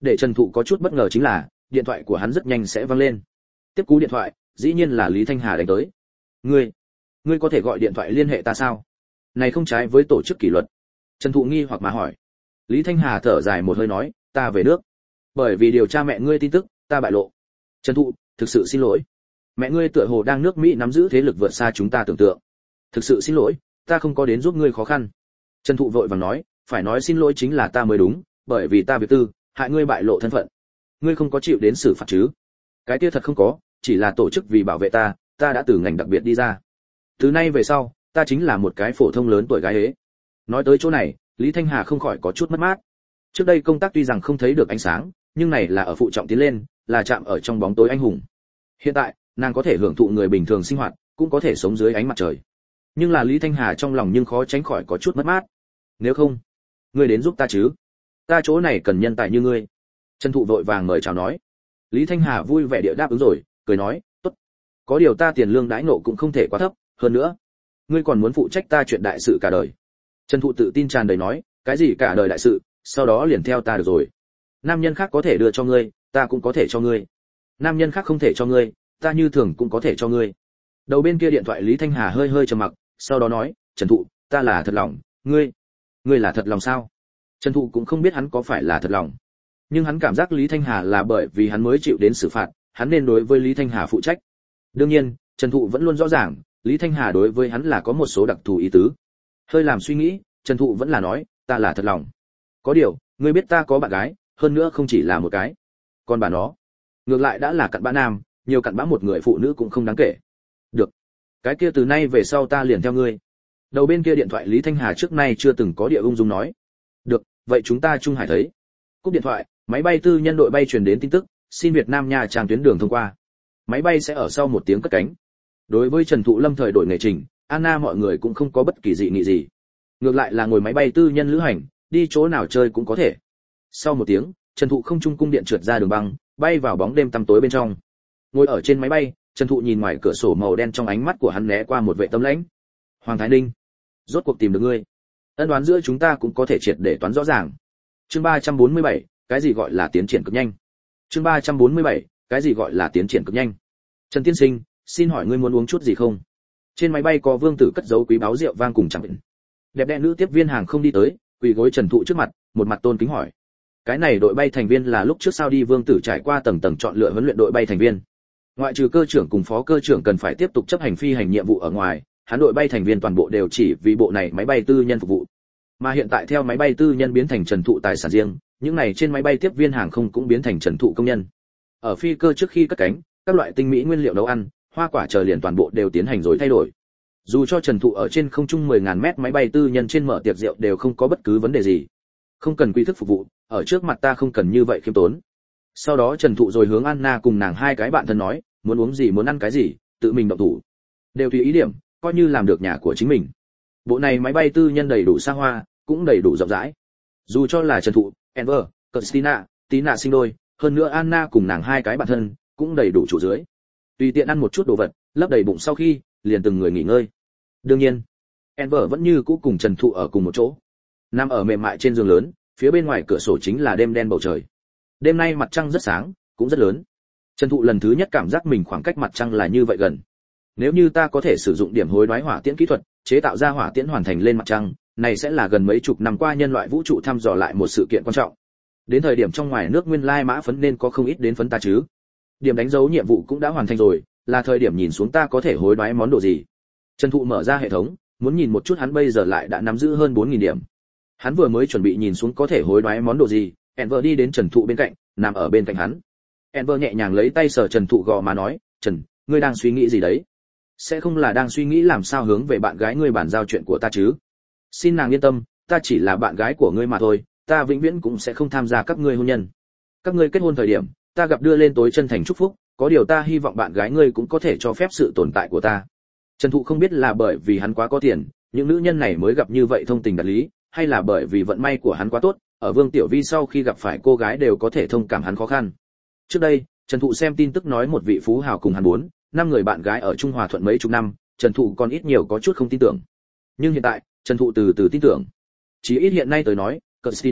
Để Trần Thụ có chút bất ngờ chính là, điện thoại của hắn rất nhanh sẽ vang lên. Tiếp cú điện thoại, dĩ nhiên là Lý Thanh Hà đánh tới. "Ngươi, ngươi có thể gọi điện thoại liên hệ ta sao? Này không trái với tổ chức kỷ luật." Trần Thụ nghi hoặc mà hỏi. Lý Thanh Hà thở dài một hơi nói, "Ta về nước. Bởi vì điều tra mẹ ngươi tin tức, ta bại lộ." Trần Thụ, thực sự xin lỗi. Mẹ ngươi tựa hồ đang nước Mỹ nắm giữ thế lực vượt xa chúng ta tưởng tượng. Thực sự xin lỗi, ta không có đến giúp ngươi khó khăn. Trần Thụ vội vàng nói, phải nói xin lỗi chính là ta mới đúng, bởi vì ta việc tư, hại ngươi bại lộ thân phận. Ngươi không có chịu đến xử phạt chứ? Cái kia thật không có, chỉ là tổ chức vì bảo vệ ta, ta đã từ ngành đặc biệt đi ra. Từ nay về sau, ta chính là một cái phổ thông lớn tuổi gái ế. Nói tới chỗ này, Lý Thanh Hà không khỏi có chút mất mát. Trước đây công tác tuy rằng không thấy được ánh sáng, nhưng này là ở phụ trọng tiến lên, là chạm ở trong bóng tối anh hùng. Hiện tại, nàng có thể hưởng thụ người bình thường sinh hoạt, cũng có thể sống dưới ánh mặt trời. Nhưng là Lý Thanh Hà trong lòng nhưng khó tránh khỏi có chút mất mát. Nếu không, ngươi đến giúp ta chứ? Ta chỗ này cần nhân tài như ngươi. Trần Thụ vội vàng mời chào nói. Lý Thanh Hà vui vẻ địa đáp ứng rồi, cười nói, tốt. Có điều ta tiền lương đãi ngộ cũng không thể quá thấp, hơn nữa, ngươi còn muốn phụ trách ta chuyện đại sự cả đời. Trần Thụ tự tin tràn đầy nói, cái gì cả đời đại sự, sau đó liền theo ta được rồi. Nam nhân khác có thể đưa cho ngươi, ta cũng có thể cho ngươi. Nam nhân khác không thể cho ngươi, ta như thường cũng có thể cho ngươi. Đầu bên kia điện thoại Lý Thanh Hà hơi hơi trầm mặc, sau đó nói, Trần Thụ, ta là thật lòng, ngươi, ngươi là thật lòng sao? Trần Thụ cũng không biết hắn có phải là thật lòng, nhưng hắn cảm giác Lý Thanh Hà là bởi vì hắn mới chịu đến xử phạt, hắn nên đối với Lý Thanh Hà phụ trách. Đương nhiên, Trần Thụ vẫn luôn rõ ràng, Lý Thanh Hà đối với hắn là có một số đặc thù ý tứ. Hơi làm suy nghĩ, Trần Thụ vẫn là nói, ta là thật lòng. Có điều, ngươi biết ta có bạn gái, hơn nữa không chỉ là một cái. Còn bà nó, ngược lại đã là cặn bã nam, nhiều cặn bã một người phụ nữ cũng không đáng kể. Được, cái kia từ nay về sau ta liền theo ngươi. Đầu bên kia điện thoại Lý Thanh Hà trước nay chưa từng có địa ung dung nói. Được, vậy chúng ta chung hải thấy. Cúp điện thoại, máy bay tư nhân đội bay truyền đến tin tức, xin Việt Nam Nha Trang tuyến đường thông qua. Máy bay sẽ ở sau một tiếng cất cánh. Đối với Trần Thụ lâm thời đổi nghề trình, Anna mọi người cũng không có bất kỳ dị nghị gì. Ngược lại là ngồi máy bay tư nhân lữ hành, đi chỗ nào chơi cũng có thể. Sau một tiếng, Trần Thụ không trung cung điện trượt ra đường băng, bay vào bóng đêm tăm tối bên trong. Ngồi ở trên máy bay, Trần Thụ nhìn ngoài cửa sổ màu đen, trong ánh mắt của hắn né qua một vệ tâm lãnh. Hoàng Thái Ninh, rốt cuộc tìm được ngươi. Ân đoán giữa chúng ta cũng có thể triệt để toán rõ ràng. Chương ba trăm bốn mươi bảy, cái gì gọi là tiến triển cực nhanh? Chương ba trăm bốn mươi bảy, cái gì gọi là tiến triển cực nhanh? Trần tiên sinh, xin hỏi ngươi muốn uống chút gì không? Trên máy bay có Vương Tử cất giấu quý báu rượu vang cùng chẳng định. Đẹp đẽ nữ tiếp viên hàng không đi tới, quỳ gối Trần Thụ trước mặt, một mặt tôn kính hỏi. Cái này đội bay thành viên là lúc trước Sao đi Vương Tử trải qua tầng tầng chọn lựa huấn luyện đội bay thành viên. Ngoại trừ cơ trưởng cùng phó cơ trưởng cần phải tiếp tục chấp hành phi hành nhiệm vụ ở ngoài, hắn đội bay thành viên toàn bộ đều chỉ vì bộ này máy bay tư nhân phục vụ. Mà hiện tại theo máy bay tư nhân biến thành Trần Thụ tài sản riêng, những này trên máy bay tiếp viên hàng không cũng biến thành Trần Thụ công nhân. Ở phi cơ trước khi cất cánh, các loại tinh mỹ nguyên liệu nấu ăn, hoa quả chờ liền toàn bộ đều tiến hành rồi thay đổi. Dù cho Trần Thụ ở trên không trung mười nghìn mét máy bay tư nhân trên mở tiệc rượu đều không có bất cứ vấn đề gì. Không cần quy thức phục vụ, ở trước mặt ta không cần như vậy khiêm tốn. Sau đó Trần Thụ rồi hướng Anna cùng nàng hai cái bạn thân nói, muốn uống gì muốn ăn cái gì, tự mình động thủ. Đều tùy ý điểm, coi như làm được nhà của chính mình. Bộ này máy bay tư nhân đầy đủ xa hoa, cũng đầy đủ rộng rãi. Dù cho là Trần Thụ, Enver, Christina, Tina sinh đôi, hơn nữa Anna cùng nàng hai cái bạn thân, cũng đầy đủ chủ dưới. Tùy tiện ăn một chút đồ vật, lấp đầy bụng sau khi, liền từng người nghỉ ngơi. Đương nhiên, Enver vẫn như cũ cùng Trần Thụ ở cùng một chỗ. Nằm ở mềm mại trên giường lớn, phía bên ngoài cửa sổ chính là đêm đen bầu trời. Đêm nay mặt trăng rất sáng, cũng rất lớn. Trần Thụ lần thứ nhất cảm giác mình khoảng cách mặt trăng là như vậy gần. Nếu như ta có thể sử dụng điểm hối đoái hỏa tiễn kỹ thuật, chế tạo ra hỏa tiễn hoàn thành lên mặt trăng, này sẽ là gần mấy chục năm qua nhân loại vũ trụ thăm dò lại một sự kiện quan trọng. Đến thời điểm trong ngoài nước nguyên lai mã phấn nên có không ít đến phấn ta chứ. Điểm đánh dấu nhiệm vụ cũng đã hoàn thành rồi, là thời điểm nhìn xuống ta có thể hối đoái món đồ gì. Trần Thụ mở ra hệ thống, muốn nhìn một chút hắn bây giờ lại đã nắm giữ hơn bốn nghìn điểm. Hắn vừa mới chuẩn bị nhìn xuống có thể hối đoái món đồ gì, Enver đi đến Trần Thụ bên cạnh, nằm ở bên cạnh hắn. Enver nhẹ nhàng lấy tay sờ Trần Thụ gò má nói, "Trần, ngươi đang suy nghĩ gì đấy? Sẽ không là đang suy nghĩ làm sao hướng về bạn gái ngươi bàn giao chuyện của ta chứ?" "Xin nàng yên tâm, ta chỉ là bạn gái của ngươi mà thôi, ta vĩnh viễn cũng sẽ không tham gia các ngươi hôn nhân. Các ngươi kết hôn thời điểm, ta gặp đưa lên tối chân thành chúc phúc, có điều ta hy vọng bạn gái ngươi cũng có thể cho phép sự tồn tại của ta." Trần Thụ không biết là bởi vì hắn quá có tiền, những nữ nhân này mới gặp như vậy thông tình đạt lý, hay là bởi vì vận may của hắn quá tốt, ở Vương Tiểu Vi sau khi gặp phải cô gái đều có thể thông cảm hắn khó khăn. Trước đây, Trần Thụ xem tin tức nói một vị phú hào cùng hắn bốn, năm người bạn gái ở Trung Hòa Thuận mấy chục năm, Trần Thụ còn ít nhiều có chút không tin tưởng. Nhưng hiện tại, Trần Thụ từ từ tin tưởng. Chỉ ít hiện nay tới nói, Christina,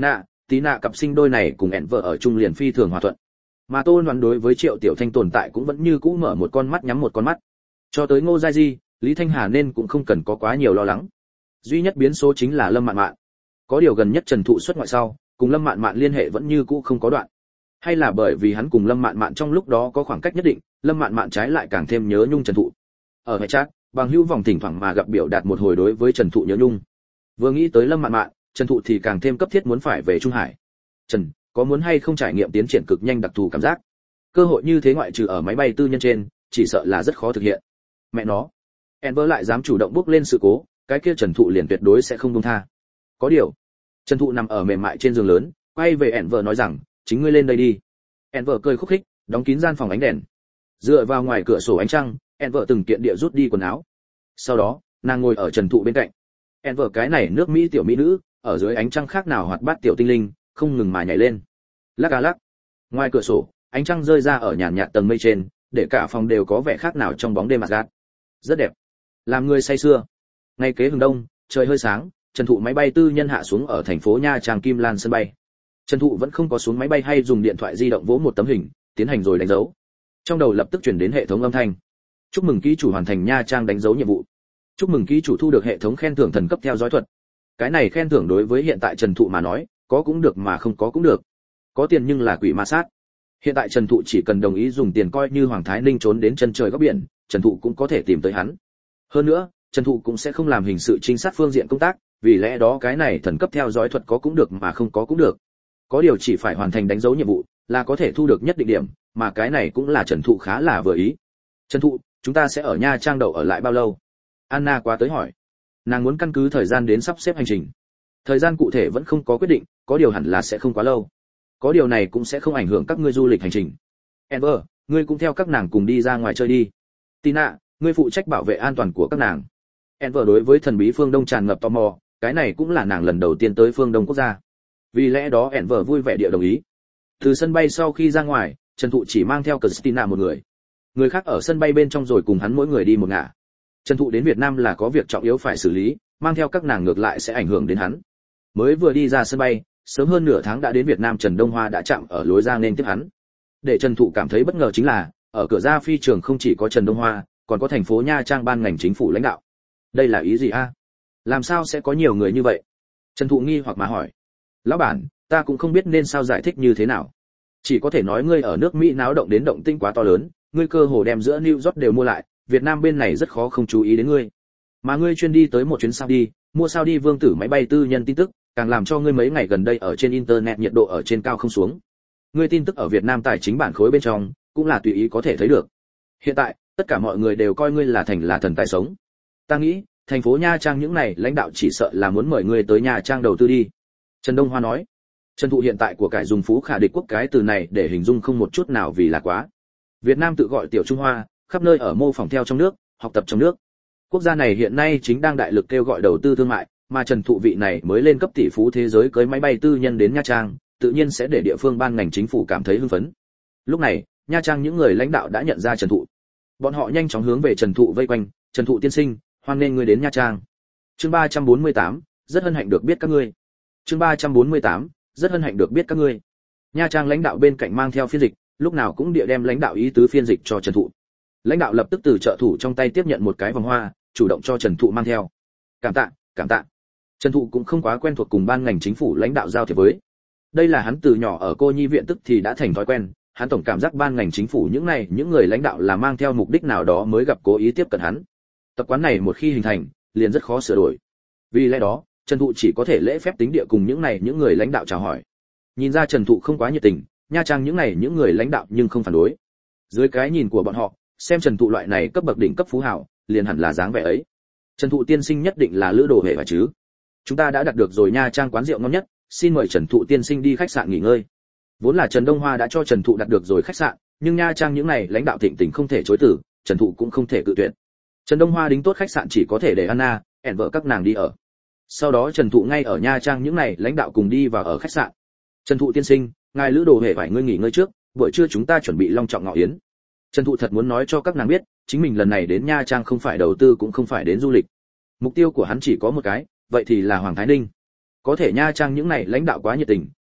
tí nạ cặp sinh đôi này cùng ẹn vợ ở chung liền phi thường hòa thuận. Mà Tô Loan đối với Triệu Tiểu Thanh tồn tại cũng vẫn như cũ mở một con mắt nhắm một con mắt. Cho tới Ngô Gia Di, Lý Thanh Hà nên cũng không cần có quá nhiều lo lắng. Duy nhất biến số chính là Lâm Mạn Mạn. Có điều gần nhất Trần Thụ xuất ngoại sau, cùng Lâm Mạn Mạn liên hệ vẫn như cũ không có đoạn. Hay là bởi vì hắn cùng Lâm Mạn Mạn trong lúc đó có khoảng cách nhất định, Lâm Mạn Mạn trái lại càng thêm nhớ nhung Trần Thụ. Ở hệ chat, bằng hữu vòng thỉnh thoảng mà gặp biểu đạt một hồi đối với Trần Thụ nhớ nhung. Vừa nghĩ tới Lâm Mạn Mạn, Trần Thụ thì càng thêm cấp thiết muốn phải về Trung Hải. Trần, có muốn hay không trải nghiệm tiến triển cực nhanh đặc thù cảm giác? Cơ hội như thế ngoại trừ ở máy bay tư nhân trên, chỉ sợ là rất khó thực hiện. Mẹ nó, Enver lại dám chủ động bước lên sự cố, cái kia Trần Thụ liền tuyệt đối sẽ không buông tha. Có điều, Trần Thụ nằm ở mềm mại trên giường lớn, quay về Enver nói rằng, chính ngươi lên đây đi. Enver cười khúc khích, đóng kín gian phòng ánh đèn. Dựa vào ngoài cửa sổ ánh trăng, Enver từng kiện địa rút đi quần áo. Sau đó, nàng ngồi ở Trần Thụ bên cạnh. Enver cái này nước Mỹ tiểu mỹ nữ, ở dưới ánh trăng khác nào hoạt bát tiểu tinh linh, không ngừng mà nhảy lên. Lắc a lắc. Ngoài cửa sổ, ánh trăng rơi ra ở nhàn nhạt tầng mây trên, để cả phòng đều có vẻ khác nào trong bóng đêm mặt gạt. Rất đẹp. Làm người say sưa. Ngay kế hừng đông, trời hơi sáng, Trần Thụ máy bay tư nhân hạ xuống ở thành phố Nha Trang Kim Lan sân bay. Trần Thụ vẫn không có xuống máy bay hay dùng điện thoại di động vỗ một tấm hình, tiến hành rồi đánh dấu. Trong đầu lập tức truyền đến hệ thống âm thanh. Chúc mừng ký chủ hoàn thành Nha Trang đánh dấu nhiệm vụ. Chúc mừng ký chủ thu được hệ thống khen thưởng thần cấp theo dõi thuật. Cái này khen thưởng đối với hiện tại Trần Thụ mà nói, có cũng được mà không có cũng được. Có tiền nhưng là quỷ ma sát. Hiện tại Trần Thụ chỉ cần đồng ý dùng tiền coi như Hoàng Thái Ninh trốn đến chân trời góc biển, Trần Thụ cũng có thể tìm tới hắn. Hơn nữa, Trần Thụ cũng sẽ không làm hình sự trinh sát phương diện công tác, vì lẽ đó cái này thần cấp theo dõi thuật có cũng được mà không có cũng được. Có điều chỉ phải hoàn thành đánh dấu nhiệm vụ là có thể thu được nhất định điểm, mà cái này cũng là Trần Thụ khá là vừa ý. Trần Thụ, chúng ta sẽ ở Nha Trang đậu ở lại bao lâu? Anna qua tới hỏi. Nàng muốn căn cứ thời gian đến sắp xếp hành trình. Thời gian cụ thể vẫn không có quyết định, có điều hẳn là sẽ không quá lâu. Có điều này cũng sẽ không ảnh hưởng các ngươi du lịch hành trình. Enver, ngươi cũng theo các nàng cùng đi ra ngoài chơi đi. Tina, ngươi phụ trách bảo vệ an toàn của các nàng. Enver đối với thần bí phương Đông tràn ngập tò mò, cái này cũng là nàng lần đầu tiên tới phương Đông quốc gia. Vì lẽ đó Enver vui vẻ địa đồng ý. Từ sân bay sau khi ra ngoài, Trần Thụ chỉ mang theo Christina một người. Người khác ở sân bay bên trong rồi cùng hắn mỗi người đi một ngả. Trần Thụ đến Việt Nam là có việc trọng yếu phải xử lý, mang theo các nàng ngược lại sẽ ảnh hưởng đến hắn. Mới vừa đi ra sân bay, sớm hơn nửa tháng đã đến Việt Nam, Trần Đông Hoa đã chạm ở lối ra nên tiếp hắn. Để Trần Thụ cảm thấy bất ngờ chính là, ở cửa ra phi trường không chỉ có Trần Đông Hoa, còn có thành phố Nha Trang ban ngành chính phủ lãnh đạo. Đây là ý gì a? Làm sao sẽ có nhiều người như vậy? Trần Thụ nghi hoặc mà hỏi. Lão bản, ta cũng không biết nên sao giải thích như thế nào. Chỉ có thể nói ngươi ở nước Mỹ náo động đến động tĩnh quá to lớn, ngươi cơ hồ đem giữa New York đều mua lại, Việt Nam bên này rất khó không chú ý đến ngươi. Mà ngươi chuyên đi tới một chuyến Saudi, mua Saudi vương tử máy bay tư nhân tin tức, càng làm cho ngươi mấy ngày gần đây ở trên internet nhiệt độ ở trên cao không xuống. Ngươi tin tức ở Việt Nam tài chính bản khối bên trong, cũng là tùy ý có thể thấy được. Hiện tại, tất cả mọi người đều coi ngươi là thành là thần tài sống. Ta nghĩ, thành phố Nha Trang những này lãnh đạo chỉ sợ là muốn mời ngươi tới Nha Trang đầu tư đi. Trần Đông Hoa nói. Trần Thụ hiện tại của cải dùng phú khả địch quốc cái từ này để hình dung không một chút nào vì là quá. Việt Nam tự gọi tiểu Trung Hoa, khắp nơi ở mô phỏng theo trong nước, học tập trong nước. Quốc gia này hiện nay chính đang đại lực kêu gọi đầu tư thương mại, mà Trần Thụ vị này mới lên cấp tỷ phú thế giới cưới máy bay tư nhân đến Nha Trang, tự nhiên sẽ để địa phương ban ngành chính phủ cảm thấy hưng phấn. Lúc này, Nha Trang những người lãnh đạo đã nhận ra Trần Thụ. Bọn họ nhanh chóng hướng về Trần Thụ vây quanh, "Trần Thụ tiên sinh, hoan nghênh ngươi đến Nha Trang." Chương ba trăm bốn mươi tám, rất hân hạnh được biết các ngươi. Chương ba trăm bốn mươi tám, rất hân hạnh được biết các ngươi. Nha Trang lãnh đạo bên cạnh mang theo phiên dịch, lúc nào cũng địa đem lãnh đạo ý tứ phiên dịch cho Trần Thụ. Lãnh đạo lập tức từ trợ thủ trong tay tiếp nhận một cái vòng hoa, chủ động cho Trần Thụ mang theo. "Cảm tạ, cảm tạ." Trần Thụ cũng không quá quen thuộc cùng ban ngành chính phủ lãnh đạo giao thiệp với. Đây là hắn từ nhỏ ở cô nhi viện tức thì đã thành thói quen, hắn tổng cảm giác ban ngành chính phủ những này, những người lãnh đạo là mang theo mục đích nào đó mới gặp cố ý tiếp cận hắn. Tập quán này một khi hình thành, liền rất khó sửa đổi. Vì lẽ đó, Trần Thụ chỉ có thể lễ phép tính địa cùng những này, những người lãnh đạo chào hỏi. Nhìn ra Trần Thụ không quá nhiệt tình, Nha Trang những này, những người lãnh đạo nhưng không phản đối. Dưới cái nhìn của bọn họ, xem Trần Thụ loại này cấp bậc đỉnh cấp phú hào, liền hẳn là dáng vẻ ấy. Trần Thụ tiên sinh nhất định là lữ đồ hệ phải chứ? Chúng ta đã đặt được rồi Nha Trang quán rượu ngon nhất, xin mời Trần Thụ tiên sinh đi khách sạn nghỉ ngơi. Vốn là Trần Đông Hoa đã cho Trần Thụ đặt được rồi khách sạn, nhưng Nha Trang những này lãnh đạo thịnh tình không thể chối từ, Trần Thụ cũng không thể cự tuyệt. Trần Đông Hoa đính tốt khách sạn chỉ có thể để Anna, ẻn vợ các nàng đi ở. Sau đó Trần Thụ ngay ở Nha Trang những này lãnh đạo cùng đi vào ở khách sạn. Trần Thụ tiên sinh, ngài lữ đồ hệ phải ngươi nghỉ ngơi trước, buổi trưa chúng ta chuẩn bị long trọng ngọ yến. Trần Thụ thật muốn nói cho các nàng biết, chính mình lần này đến Nha Trang không phải đầu tư cũng không phải đến du lịch. Mục tiêu của hắn chỉ có một cái, vậy thì là Hoàng Thái Ninh. Có thể Nha Trang những này lãnh đạo quá nhiệt tình,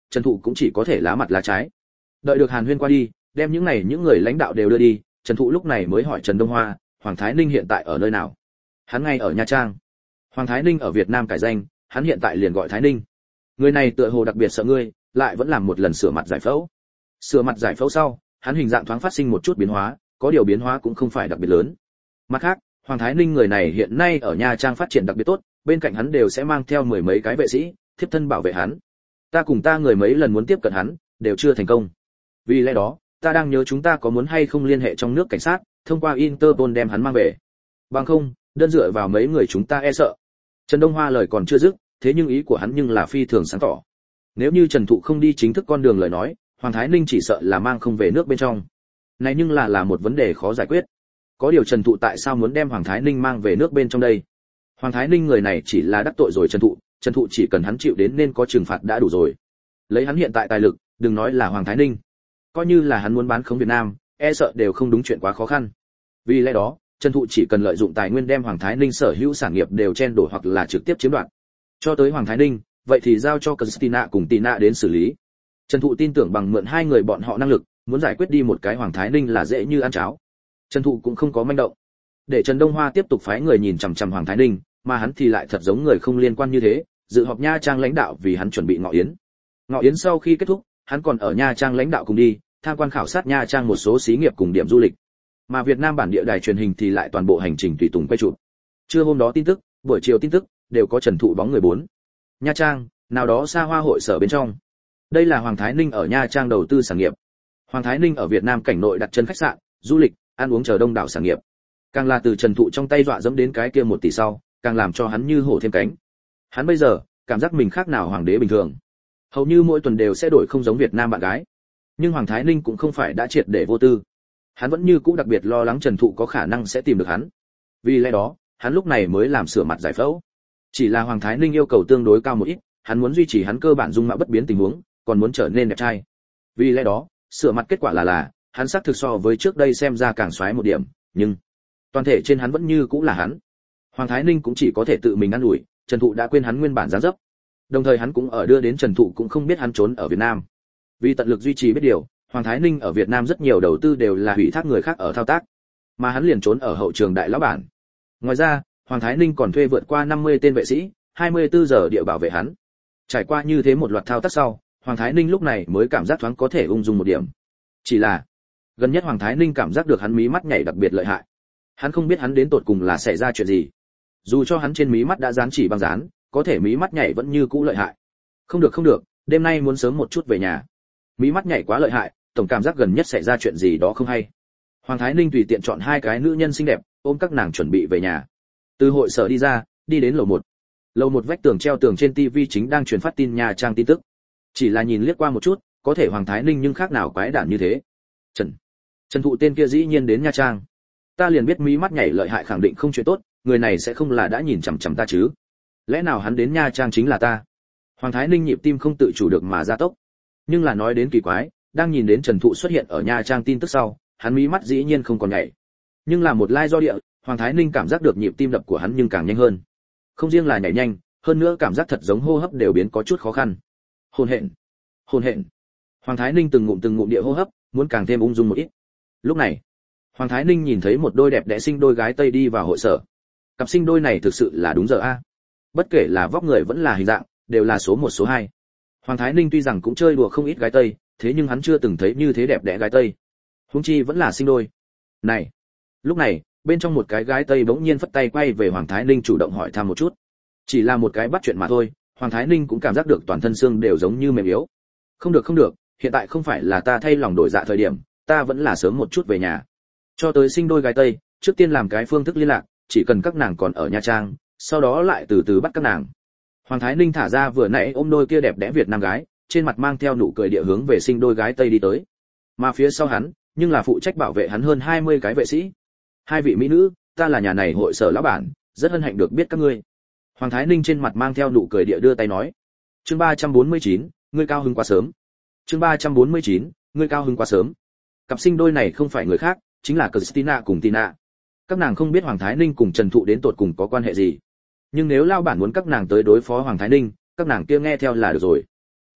Trần Thụ cũng chỉ có thể lá mặt lá trái. Đợi được Hàn Huyên qua đi, đem những này những người lãnh đạo đều đưa đi, Trần Thụ lúc này mới hỏi Trần Đông Hoa, Hoàng Thái Ninh hiện tại ở nơi nào? Hắn ngay ở Nha Trang. Hoàng Thái Ninh ở Việt Nam cải danh, hắn hiện tại liền gọi Thái Ninh. Người này tựa hồ đặc biệt sợ ngươi, lại vẫn làm một lần sửa mặt giải phẫu. Sửa mặt giải phẫu sau, hắn hình dạng thoáng phát sinh một chút biến hóa, có điều biến hóa cũng không phải đặc biệt lớn. Mặt khác, Hoàng Thái Ninh người này hiện nay ở Nha Trang phát triển đặc biệt tốt, bên cạnh hắn đều sẽ mang theo mười mấy cái vệ sĩ, thiếp thân bảo vệ hắn. Ta cùng ta người mấy lần muốn tiếp cận hắn, đều chưa thành công. Vì lẽ đó, ta đang nhớ chúng ta có muốn hay không liên hệ trong nước cảnh sát, thông qua Interpol đem hắn mang về. Bằng không, đơn dựa vào mấy người chúng ta e sợ. Trần Đông Hoa lời còn chưa dứt, thế nhưng ý của hắn nhưng là phi thường sáng tỏ. Nếu như Trần Thụ không đi chính thức con đường lời nói, Hoàng Thái Ninh chỉ sợ là mang không về nước bên trong. Này nhưng là là một vấn đề khó giải quyết. Có điều Trần Thụ tại sao muốn đem Hoàng Thái Ninh mang về nước bên trong đây? Hoàng Thái Ninh người này chỉ là đắc tội rồi Trần Thụ, Trần Thụ chỉ cần hắn chịu đến nên có trừng phạt đã đủ rồi. Lấy hắn hiện tại tài lực, đừng nói là Hoàng Thái Ninh, coi như là hắn muốn bán khống Việt Nam, e sợ đều không đúng chuyện quá khó khăn. Vì lẽ đó, Trần Thụ chỉ cần lợi dụng tài nguyên đem Hoàng Thái Ninh sở hữu sản nghiệp đều chen đổi hoặc là trực tiếp chiếm đoạt. Cho tới Hoàng Thái Ninh, vậy thì giao cho Christina cùng Tina đến xử lý. Trần Thụ tin tưởng bằng mượn hai người bọn họ năng lực, muốn giải quyết đi một cái Hoàng Thái Ninh là dễ như ăn cháo. Trần Thụ cũng không có manh động. Để Trần Đông Hoa tiếp tục phái người nhìn chằm chằm Hoàng Thái Ninh, mà hắn thì lại thật giống người không liên quan như thế, dự họp Nha Trang lãnh đạo vì hắn chuẩn bị ngọ yến. Ngọ yến sau khi kết thúc, hắn còn ở Nha Trang lãnh đạo cùng đi, tham quan khảo sát Nha Trang một số xí nghiệp cùng điểm du lịch. Mà Việt Nam bản địa đài truyền hình thì lại toàn bộ hành trình tùy tùng quay chụp. Trưa hôm đó tin tức, buổi chiều tin tức đều có Trần Thụ bóng người bốn. Nha Trang, nào đó xa hoa hội sở bên trong. Đây là Hoàng Thái Ninh ở Nha Trang đầu tư sản nghiệp. Hoàng Thái Ninh ở Việt Nam cảnh nội đặt chân khách sạn, du lịch, ăn uống chờ đông đảo sản nghiệp. Càng là từ Trần Thụ trong tay dọa dẫm đến cái kia một tỷ sau, càng làm cho hắn như hổ thêm cánh. Hắn bây giờ, cảm giác mình khác nào hoàng đế bình thường. Hầu như mỗi tuần đều sẽ đổi không giống Việt Nam bạn gái. Nhưng Hoàng Thái Ninh cũng không phải đã triệt để vô tư. Hắn vẫn như cũ đặc biệt lo lắng Trần Thụ có khả năng sẽ tìm được hắn. Vì lẽ đó, hắn lúc này mới làm sửa mặt giải phẫu. Chỉ là Hoàng Thái Ninh yêu cầu tương đối cao một ít, hắn muốn duy trì hắn cơ bản dung mạo bất biến tình huống, còn muốn trở nên đẹp trai. Vì lẽ đó, sửa mặt kết quả là là, hắn xác thực so với trước đây xem ra càng xoáy một điểm, nhưng toàn thể trên hắn vẫn như cũ là hắn. Hoàng Thái Ninh cũng chỉ có thể tự mình ăn ủi, Trần Thụ đã quên hắn nguyên bản dáng dấp. Đồng thời hắn cũng ở đưa đến Trần Thụ cũng không biết hắn trốn ở Việt Nam. Vì tận lực duy trì biết điều, Hoàng Thái Ninh ở Việt Nam rất nhiều đầu tư đều là ủy thác người khác ở thao tác, mà hắn liền trốn ở hậu trường đại lão bản. Ngoài ra, Hoàng Thái Ninh còn thuê vượt qua năm mươi tên vệ sĩ, hai mươi bốn giờ địa bảo vệ hắn. Trải qua như thế một loạt thao tác sau, Hoàng Thái Ninh lúc này mới cảm giác thoáng có thể ung dung một điểm. Chỉ là, gần nhất Hoàng Thái Ninh cảm giác được hắn mí mắt nhảy đặc biệt lợi hại. Hắn không biết hắn đến tột cùng là xảy ra chuyện gì. Dù cho hắn trên mí mắt đã dán chỉ băng dán, có thể mí mắt nhảy vẫn như cũ lợi hại. Không được không được, đêm nay muốn sớm một chút về nhà. Mí mắt nhảy quá lợi hại, tổng cảm giác gần nhất xảy ra chuyện gì đó không hay. Hoàng Thái Ninh tùy tiện chọn hai cái nữ nhân xinh đẹp, ôm các nàng chuẩn bị về nhà. Từ hội sở đi ra, đi đến lầu một. Lầu một vách tường treo tường trên tivi chính đang truyền phát tin Nha Trang tin tức. Chỉ là nhìn liếc qua một chút, có thể Hoàng Thái Ninh nhưng khác nào quái đản như thế. Trần, Trần Thụ tên kia dĩ nhiên đến Nha Trang. Ta liền biết mí mắt nhảy lợi hại khẳng định không chuyện tốt, người này sẽ không là đã nhìn chằm chằm ta chứ? Lẽ nào hắn đến Nha Trang chính là ta? Hoàng Thái Ninh nhịp tim không tự chủ được mà gia tốc. Nhưng là nói đến kỳ quái, đang nhìn đến Trần Thụ xuất hiện ở Nha Trang tin tức sau, hắn mí mắt dĩ nhiên không còn nhảy. Nhưng là một lai do địa, Hoàng Thái Ninh cảm giác được nhịp tim đập của hắn nhưng càng nhanh hơn. Không riêng là nhảy nhanh, hơn nữa cảm giác thật giống hô hấp đều biến có chút khó khăn. Hồn hện, hồn hện. Hoàng Thái Ninh từng ngụm từng ngụm địa hô hấp, muốn càng thêm ung dung một ít. Lúc này, Hoàng Thái Ninh nhìn thấy một đôi đẹp đẽ sinh đôi gái Tây đi vào hội sở. Cặp sinh đôi này thực sự là đúng giờ a. Bất kể là vóc người vẫn là hình dạng, đều là số một số hai. Hoàng Thái Ninh tuy rằng cũng chơi đùa không ít gái Tây, thế nhưng hắn chưa từng thấy như thế đẹp đẽ gái Tây. Huống chi vẫn là sinh đôi. Này, lúc này, bên trong một cái gái Tây bỗng nhiên phất tay quay về Hoàng Thái Ninh chủ động hỏi thăm một chút. Chỉ là một cái bắt chuyện mà thôi, Hoàng Thái Ninh cũng cảm giác được toàn thân xương đều giống như mềm yếu. Không được không được, hiện tại không phải là ta thay lòng đổi dạ thời điểm, ta vẫn là sớm một chút về nhà. Cho tới sinh đôi gái Tây, trước tiên làm cái phương thức liên lạc, chỉ cần các nàng còn ở Nha Trang, sau đó lại từ từ bắt các nàng. Hoàng Thái Ninh thả ra vừa nãy ôm đôi kia đẹp đẽ Việt Nam gái, trên mặt mang theo nụ cười địa hướng về sinh đôi gái Tây đi tới. Mà phía sau hắn, nhưng là phụ trách bảo vệ hắn hơn hai mươi cái vệ sĩ. Hai vị mỹ nữ, ta là nhà này hội sở lão bản, rất hân hạnh được biết các ngươi. Hoàng Thái Ninh trên mặt mang theo nụ cười địa đưa tay nói. Chương ba trăm bốn mươi chín, ngươi cao hứng quá sớm. Chương ba trăm bốn mươi chín, ngươi cao hứng quá sớm. Cặp sinh đôi này không phải người khác, chính là Christina cùng Tina. Các nàng không biết Hoàng Thái Ninh cùng Trần Thụ đến tột cùng có quan hệ gì. Nhưng nếu lao bản muốn các nàng tới đối phó Hoàng Thái Ninh, các nàng kia nghe theo là được rồi.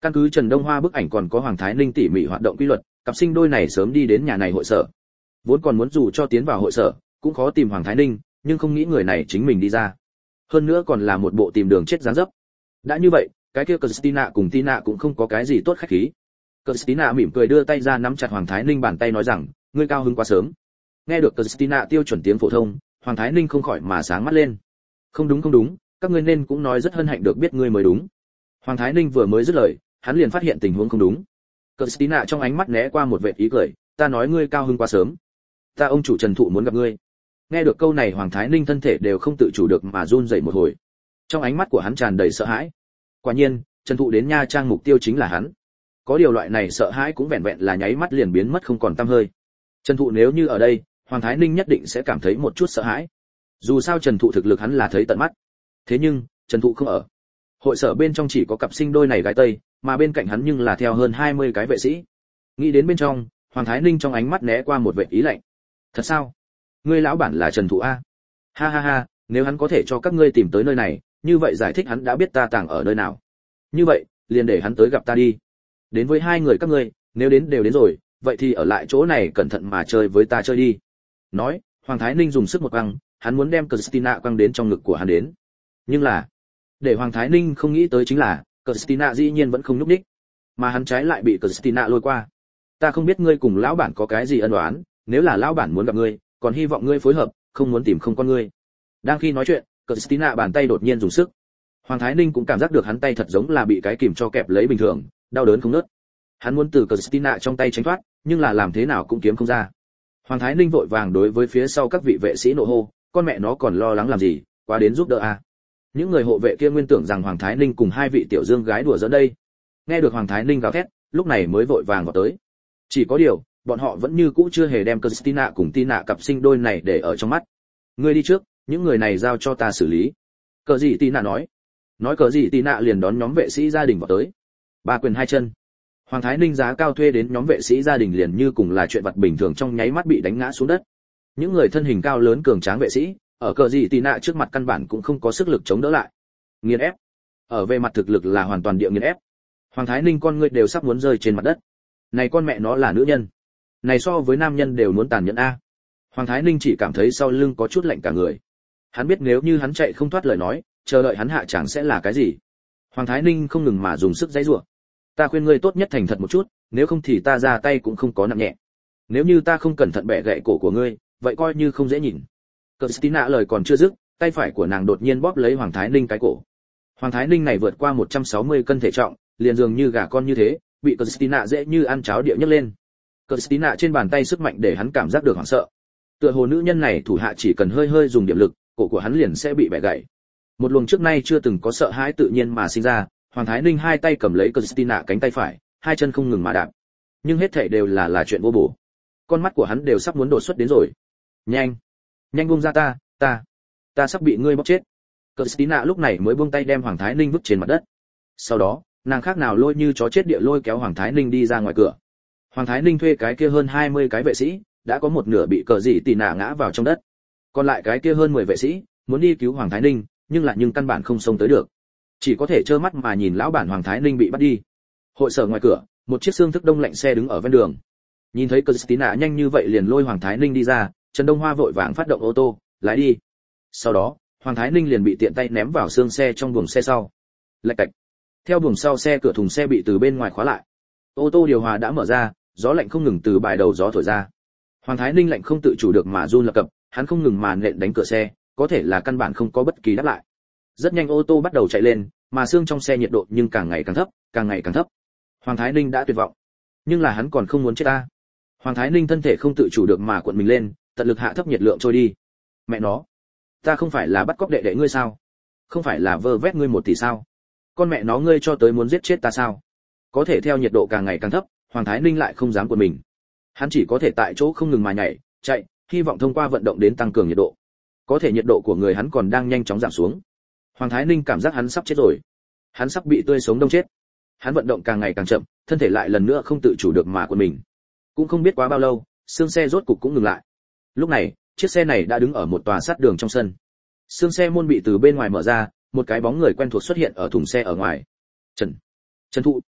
Căn cứ Trần Đông Hoa bức ảnh còn có Hoàng Thái Ninh tỉ mỉ hoạt động quy luật, cặp sinh đôi này sớm đi đến nhà này hội sở. Vốn còn muốn dù cho tiến vào hội sở, cũng khó tìm Hoàng Thái Ninh, nhưng không nghĩ người này chính mình đi ra. Hơn nữa còn là một bộ tìm đường chết dáng dấp. Đã như vậy, cái kia Christina cùng Tina cũng không có cái gì tốt khách khí. Christina mỉm cười đưa tay ra nắm chặt Hoàng Thái Ninh bàn tay nói rằng, ngươi cao hứng quá sớm. Nghe được Christina tiêu chuẩn tiếng phổ thông, Hoàng Thái Ninh không khỏi mà sáng mắt lên. Không đúng không đúng, các ngươi nên cũng nói rất hân hạnh được biết ngươi mới đúng. Hoàng Thái Ninh vừa mới dứt lời, hắn liền phát hiện tình huống không đúng. Christina trong ánh mắt né qua một vệt ý cười, ta nói ngươi cao hứng quá sớm. Ta ông chủ Trần Thụ muốn gặp ngươi. Nghe được câu này Hoàng Thái Ninh thân thể đều không tự chủ được mà run rẩy một hồi. Trong ánh mắt của hắn tràn đầy sợ hãi. Quả nhiên, Trần Thụ đến Nha Trang mục tiêu chính là hắn. Có điều loại này sợ hãi cũng vẹn vẹn là nháy mắt liền biến mất không còn tăm hơi. Trần Thụ nếu như ở đây, Hoàng Thái Ninh nhất định sẽ cảm thấy một chút sợ hãi. Dù sao Trần Thụ thực lực hắn là thấy tận mắt. Thế nhưng, Trần Thụ không ở. Hội sở bên trong chỉ có cặp sinh đôi này gái Tây, mà bên cạnh hắn nhưng là theo hơn hai mươi cái vệ sĩ. Nghĩ đến bên trong, Hoàng Thái Ninh trong ánh mắt né qua một vẻ ý lạnh. Thật sao? Ngươi lão bản là Trần Thụ a? Ha ha ha, nếu hắn có thể cho các ngươi tìm tới nơi này, như vậy giải thích hắn đã biết ta tàng ở nơi nào. Như vậy, liền để hắn tới gặp ta đi. Đến với hai người các ngươi, nếu đến đều đến rồi, vậy thì ở lại chỗ này cẩn thận mà chơi với ta chơi đi. Nói, Hoàng Thái Ninh dùng sức một quăng, hắn muốn đem Christina quăng đến trong ngực của hắn đến. Nhưng là, để Hoàng Thái Ninh không nghĩ tới chính là, Christina dĩ nhiên vẫn không nhúc nhích, mà hắn trái lại bị Christina lôi qua. Ta không biết ngươi cùng lão bản có cái gì ân oán, nếu là lão bản muốn gặp ngươi, còn hy vọng ngươi phối hợp, không muốn tìm không con ngươi. Đang khi nói chuyện, Christina bàn tay đột nhiên dùng sức. Hoàng Thái Ninh cũng cảm giác được hắn tay thật giống là bị cái kìm cho kẹp lấy bình thường, đau đớn không ngớt. Hắn muốn từ Christina trong tay tránh thoát, nhưng là làm thế nào cũng kiếm không ra. Hoàng Thái Ninh vội vàng đối với phía sau các vị vệ sĩ nộ hô, con mẹ nó còn lo lắng làm gì, quá đến giúp đỡ a. À. Những người hộ vệ kia nguyên tưởng rằng Hoàng Thái Ninh cùng hai vị tiểu dương gái đùa giỡn đây. Nghe được Hoàng Thái Ninh gào thét, lúc này mới vội vàng vào tới. Chỉ có điều, bọn họ vẫn như cũ chưa hề đem Christina cùng Tina cặp sinh đôi này để ở trong mắt. Ngươi đi trước, những người này giao cho ta xử lý. Cờ gì Tina nói. Nói cờ gì Tina liền đón nhóm vệ sĩ gia đình vào tới. Ba quyền hai chân. Hoàng Thái Ninh giá cao thuê đến nhóm vệ sĩ gia đình liền như cùng là chuyện vật bình thường trong nháy mắt bị đánh ngã xuống đất. Những người thân hình cao lớn cường tráng vệ sĩ, ở cờ gì Tina trước mặt căn bản cũng không có sức lực chống đỡ lại. Nghiền ép. Ở về mặt thực lực là hoàn toàn địa nghiền ép. Hoàng Thái Ninh con ngươi đều sắp muốn rơi trên mặt đất. Này con mẹ nó là nữ nhân. Này so với nam nhân đều muốn tàn nhẫn a. Hoàng Thái Ninh chỉ cảm thấy sau lưng có chút lạnh cả người. Hắn biết nếu như hắn chạy không thoát lời nói, chờ đợi hắn hạ chẳng sẽ là cái gì. Hoàng Thái Ninh không ngừng mà dùng sức giãy giụa. Ta khuyên ngươi tốt nhất thành thật một chút, nếu không thì ta ra tay cũng không có nặng nhẹ. Nếu như ta không cẩn thận bẻ gãy cổ của ngươi, vậy coi như không dễ nhìn. Christina lời còn chưa dứt, tay phải của nàng đột nhiên bóp lấy Hoàng Thái Ninh cái cổ. Hoàng Thái Ninh này vượt qua một trăm sáu mươi cân thể trọng, liền dường như gà con như thế, bị Christina dễ như ăn cháo địa nhấc lên. Christina trên bàn tay sức mạnh để hắn cảm giác được hoảng sợ. Tựa hồ nữ nhân này thủ hạ chỉ cần hơi hơi dùng điểm lực, cổ của hắn liền sẽ bị bẻ gãy. Một luồng trước nay chưa từng có sợ hãi tự nhiên mà sinh ra, Hoàng Thái Ninh hai tay cầm lấy Christina cánh tay phải, hai chân không ngừng mà đạp. Nhưng hết thảy đều là là chuyện vô bổ. Con mắt của hắn đều sắp muốn đột xuất đến rồi. Nhanh, nhanh buông ra ta, ta, ta sắp bị ngươi bóp chết. Christina lúc này mới buông tay đem Hoàng Thái Ninh vứt trên mặt đất. Sau đó, nàng khác nào lôi như chó chết địa lôi kéo Hoàng Thái Ninh đi ra ngoài cửa. Hoàng Thái Ninh thuê cái kia hơn hai mươi cái vệ sĩ, đã có một nửa bị cờ dị tì nạ ngã vào trong đất. Còn lại cái kia hơn mười vệ sĩ, muốn đi cứu Hoàng Thái Ninh, nhưng lại nhưng căn bản không xông tới được. Chỉ có thể trơ mắt mà nhìn lão bản Hoàng Thái Ninh bị bắt đi. Hội sở ngoài cửa, một chiếc xương thức đông lạnh xe đứng ở ven đường. Nhìn thấy Christina nhanh như vậy liền lôi Hoàng Thái Ninh đi ra, Trần Đông Hoa vội vàng phát động ô tô, lái đi. Sau đó, Hoàng Thái Ninh liền bị tiện tay ném vào xương xe trong buồng xe sau. Lạch cạch. Theo buồng sau xe cửa thùng xe bị từ bên ngoài khóa lại. Ô tô điều hòa đã mở ra, gió lạnh không ngừng từ bài đầu gió thổi ra. Hoàng Thái Ninh lạnh không tự chủ được mà run lập cập, hắn không ngừng mà nện đánh cửa xe, có thể là căn bản không có bất kỳ đáp lại. Rất nhanh ô tô bắt đầu chạy lên, mà xương trong xe nhiệt độ nhưng càng ngày càng thấp, càng ngày càng thấp. Hoàng Thái Ninh đã tuyệt vọng, nhưng là hắn còn không muốn chết ta. Hoàng Thái Ninh thân thể không tự chủ được mà cuộn mình lên, tận lực hạ thấp nhiệt lượng trôi đi. Mẹ nó, ta không phải là bắt cóc đệ đệ ngươi sao? Không phải là vơ vét ngươi một tỷ sao? Con mẹ nó ngươi cho tới muốn giết chết ta sao? Có thể theo nhiệt độ càng ngày càng thấp, Hoàng Thái Ninh lại không dám cuộn mình. Hắn chỉ có thể tại chỗ không ngừng mà nhảy, chạy, hy vọng thông qua vận động đến tăng cường nhiệt độ. Có thể nhiệt độ của người hắn còn đang nhanh chóng giảm xuống. Hoàng Thái Ninh cảm giác hắn sắp chết rồi. Hắn sắp bị tươi sống đông chết. Hắn vận động càng ngày càng chậm, thân thể lại lần nữa không tự chủ được mà cuộn mình. Cũng không biết quá bao lâu, xương xe rốt cục cũng ngừng lại. Lúc này, chiếc xe này đã đứng ở một tòa sát đường trong sân. Xương xe môn bị từ bên ngoài mở ra, một cái bóng người quen thuộc xuất hiện ở thùng xe ở ngoài. Trần, Trần Thụ.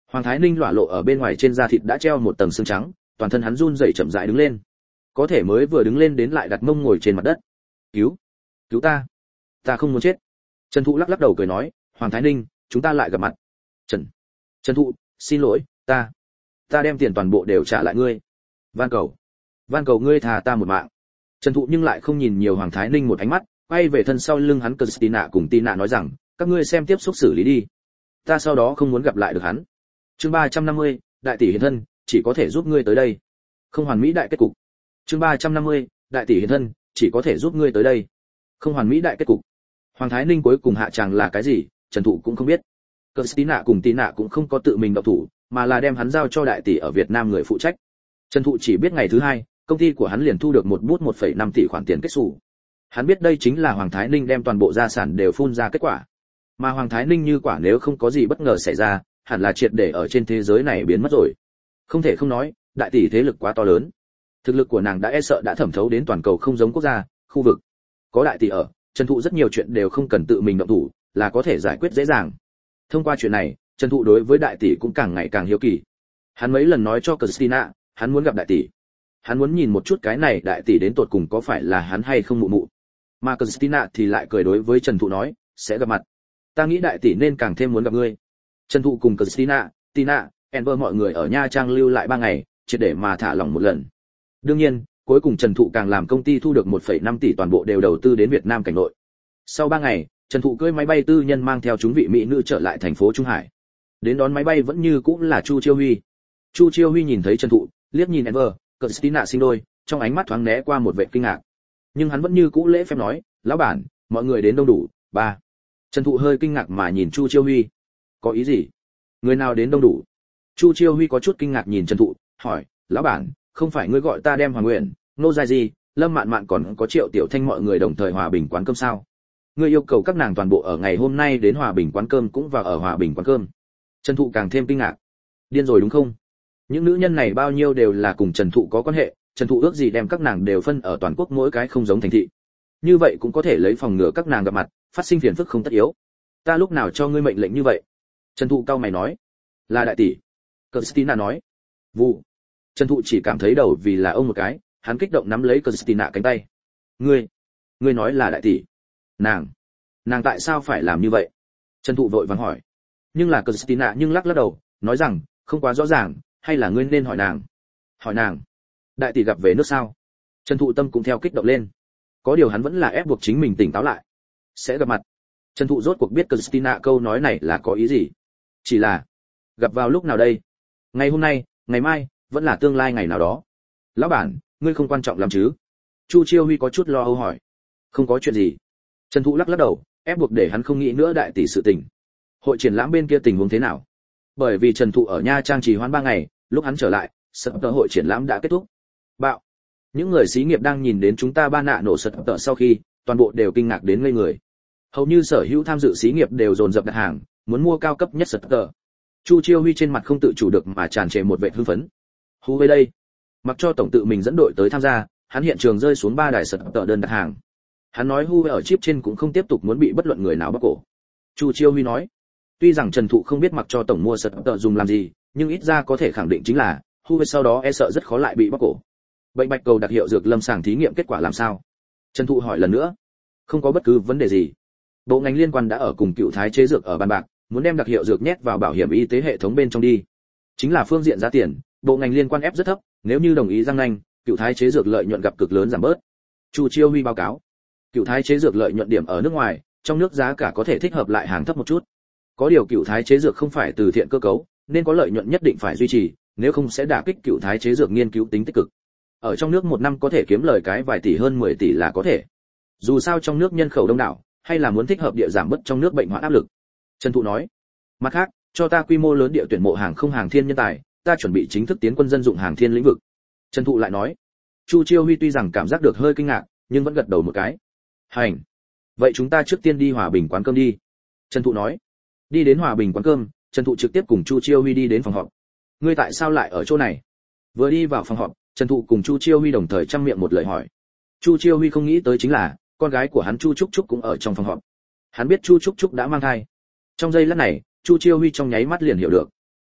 Hoàng Thái Ninh lỏa lộ ở bên ngoài trên da thịt đã treo một tầng xương trắng, toàn thân hắn run rẩy chậm rãi đứng lên. Có thể mới vừa đứng lên đến lại đặt mông ngồi trên mặt đất. "Cứu, cứu ta, ta không muốn chết." Trần Thụ lắc lắc đầu cười nói, "Hoàng Thái Ninh, chúng ta lại gặp mặt." "Trần, Trần Thụ, xin lỗi, ta, ta đem tiền toàn bộ đều trả lại ngươi. Van cầu, van cầu ngươi tha ta một mạng." Trần Thụ nhưng lại không nhìn nhiều Hoàng Thái Ninh một ánh mắt, quay về thân sau lưng hắn Christina cùng Tina nói rằng, "Các ngươi xem tiếp xúc xử lý đi, ta sau đó không muốn gặp lại được hắn." Chương ba trăm năm mươi, đại tỷ hiện thân, chỉ có thể giúp ngươi tới đây. Không hoàn mỹ đại kết cục. Chương ba trăm năm mươi, đại tỷ hiện thân, chỉ có thể giúp ngươi tới đây. Không hoàn mỹ đại kết cục. Hoàng Thái Ninh cuối cùng hạ tràng là cái gì, Trần Thụ cũng không biết. Christina cùng Tina cũng không có tự mình động thủ, mà là đem hắn giao cho đại tỷ ở Việt Nam người phụ trách. Trần Thụ chỉ biết ngày thứ hai, công ty của hắn liền thu được một bút một phẩy năm tỷ khoản tiền kết sổ. Hắn biết đây chính là Hoàng Thái Ninh đem toàn bộ gia sản đều phun ra kết quả. Mà Hoàng Thái Ninh như quả nếu không có gì bất ngờ xảy ra, hẳn là triệt để ở trên thế giới này biến mất rồi. Không thể không nói, đại tỷ thế lực quá to lớn. Thực lực của nàng đã e sợ đã thẩm thấu đến toàn cầu không giống quốc gia, khu vực. Có đại tỷ ở, Trần Thụ rất nhiều chuyện đều không cần tự mình động thủ, là có thể giải quyết dễ dàng. Thông qua chuyện này, Trần Thụ đối với đại tỷ cũng càng ngày càng hiếu kỳ. Hắn mấy lần nói cho Christina, hắn muốn gặp đại tỷ. Hắn muốn nhìn một chút cái này đại tỷ đến tột cùng có phải là hắn hay không mụ mụ. Mà Christina thì lại cười đối với Trần Thụ nói, sẽ gặp mặt. Ta nghĩ đại tỷ nên càng thêm muốn gặp ngươi. Trần Thụ cùng Christina, Tina, Enver mọi người ở Nha Trang lưu lại ba ngày, triệt để mà thả lỏng một lần. Đương nhiên, cuối cùng Trần Thụ càng làm công ty thu được một phẩy năm tỷ toàn bộ đều đầu tư đến Việt Nam cảnh nội. Sau ba ngày, Trần Thụ cưỡi máy bay tư nhân mang theo chúng vị mỹ nữ trở lại thành phố Trung Hải. Đến đón máy bay vẫn như cũng là Chu Chiêu Huy. Chu Chiêu Huy nhìn thấy Trần Thụ, liếc nhìn Enver, Christina sinh đôi, trong ánh mắt thoáng né qua một vẻ kinh ngạc. Nhưng hắn vẫn như cũ lễ phép nói, "Lão bản, mọi người đến đông đủ." Ba. Trần Thụ hơi kinh ngạc mà nhìn Chu Chiêu Huy. "Có ý gì? Người nào đến đông đủ?" Chu Chiêu Huy có chút kinh ngạc nhìn Trần Thụ, hỏi, "Lão bản, không phải ngươi gọi ta đem Hoàng Nguyện, Nô Giai Di, Lâm Mạn Mạn còn có Triệu Tiểu Thanh mọi người đồng thời hòa bình quán cơm sao? Ngươi yêu cầu các nàng toàn bộ ở ngày hôm nay đến hòa bình quán cơm cũng vào ở hòa bình quán cơm." Trần Thụ càng thêm kinh ngạc. Điên rồi đúng không? Những nữ nhân này bao nhiêu đều là cùng Trần Thụ có quan hệ, Trần Thụ ước gì đem các nàng đều phân ở toàn quốc mỗi cái không giống thành thị. Như vậy cũng có thể lấy phòng ngừa các nàng gặp mặt, phát sinh phiền phức không tất yếu. "Ta lúc nào cho ngươi mệnh lệnh như vậy?" Trần Thụ cau mày nói. "Là đại tỷ." Christina nói. "Vụ." Trần Thụ chỉ cảm thấy đầu vì là ông một cái, hắn kích động nắm lấy Christina cánh tay. "Ngươi, ngươi nói là đại tỷ? Nàng, nàng tại sao phải làm như vậy?" Trần Thụ vội vàng hỏi. Nhưng là Christina nhưng lắc lắc đầu, nói rằng, "Không quá rõ ràng, hay là ngươi nên hỏi nàng." "Hỏi nàng? Đại tỷ gặp về nước sao?" Trần Thụ tâm cũng theo kích động lên. Có điều hắn vẫn là ép buộc chính mình tỉnh táo lại. "Sẽ gặp mặt." Trần Thụ rốt cuộc biết Christina câu nói này là có ý gì. Chỉ là, gặp vào lúc nào đây? Ngày hôm nay, ngày mai, vẫn là tương lai ngày nào đó. "Lão bản, ngươi không quan trọng lắm chứ?" Chu Chiêu Huy có chút lo âu hỏi. "Không có chuyện gì." Trần Thụ lắc lắc đầu, ép buộc để hắn không nghĩ nữa đại tỷ sự tình. Hội triển lãm bên kia tình huống thế nào? Bởi vì Trần Thụ ở Nha Trang trì hoãn ba ngày, lúc hắn trở lại, sập tờ hội triển lãm đã kết thúc. Bạo. Những người xí nghiệp đang nhìn đến chúng ta ba nạ nổ sập tờ sau khi, toàn bộ đều kinh ngạc đến ngây người. Hầu như sở hữu tham dự xí nghiệp đều dồn dập đặt hàng, muốn mua cao cấp nhất sập tờ. Chu Chiêu Huy trên mặt không tự chủ được mà tràn trề một vẻ hưng phấn. Hú về đây. Mặc cho tổng tự mình dẫn đội tới tham gia, hắn hiện trường rơi xuống ba đài sập tờ đơn đặt hàng. Hắn nói Hu ở chip trên cũng không tiếp tục muốn bị bất luận người nào bắt cổ. Chu Chiêu Huy nói, tuy rằng Trần Thụ không biết mặc cho tổng mua sập tờ dùng làm gì, nhưng ít ra có thể khẳng định chính là Hu sau đó e sợ rất khó lại bị bắt cổ. Bệnh bạch cầu đặc hiệu dược lâm sàng thí nghiệm kết quả làm sao? Trần Thụ hỏi lần nữa. Không có bất cứ vấn đề gì. Bộ ngành liên quan đã ở cùng cựu thái chế dược ở bàn bạc, muốn đem đặc hiệu dược nhét vào bảo hiểm y tế hệ thống bên trong đi. Chính là phương diện giá tiền, bộ ngành liên quan ép rất thấp, nếu như đồng ý răng nanh, cựu thái chế dược lợi nhuận gặp cực lớn giảm bớt. Chu Chiêu Huy báo cáo. Cựu thái chế dược lợi nhuận điểm ở nước ngoài, trong nước giá cả có thể thích hợp lại hàng thấp một chút. Có điều cựu thái chế dược không phải từ thiện cơ cấu, nên có lợi nhuận nhất định phải duy trì, nếu không sẽ đả kích cựu thái chế dược nghiên cứu tính tích cực. Ở trong nước một năm có thể kiếm lời cái vài tỷ hơn mười tỷ là có thể. Dù sao trong nước nhân khẩu đông đảo, hay là muốn thích hợp địa giảm bớt trong nước bệnh hoạn áp lực. Trần Thụ nói. Mặt khác, cho ta quy mô lớn địa tuyển mộ hàng không hàng thiên nhân tài, ta chuẩn bị chính thức tiến quân dân dụng hàng thiên lĩnh vực. Trần Thụ lại nói. Chu Chiêu Huy tuy rằng cảm giác được hơi kinh ngạc, nhưng vẫn gật đầu một cái. Hành. Vậy chúng ta trước tiên đi Hòa Bình quán cơm đi. Trần Thụ nói. Đi đến Hòa Bình quán cơm, Trần Thụ trực tiếp cùng Chu Chiêu Huy đi đến phòng họp. Ngươi tại sao lại ở chỗ này? Vừa đi vào phòng họp, Trần Thụ cùng Chu Chiêu Huy đồng thời trăm miệng một lời hỏi. Chu Chiêu Huy không nghĩ tới chính là, con gái của hắn Chu Trúc Trúc cũng ở trong phòng họp. Hắn biết Chu Trúc Trúc đã mang thai. Trong giây lát này, Chu Chiêu Huy trong nháy mắt liền hiểu được.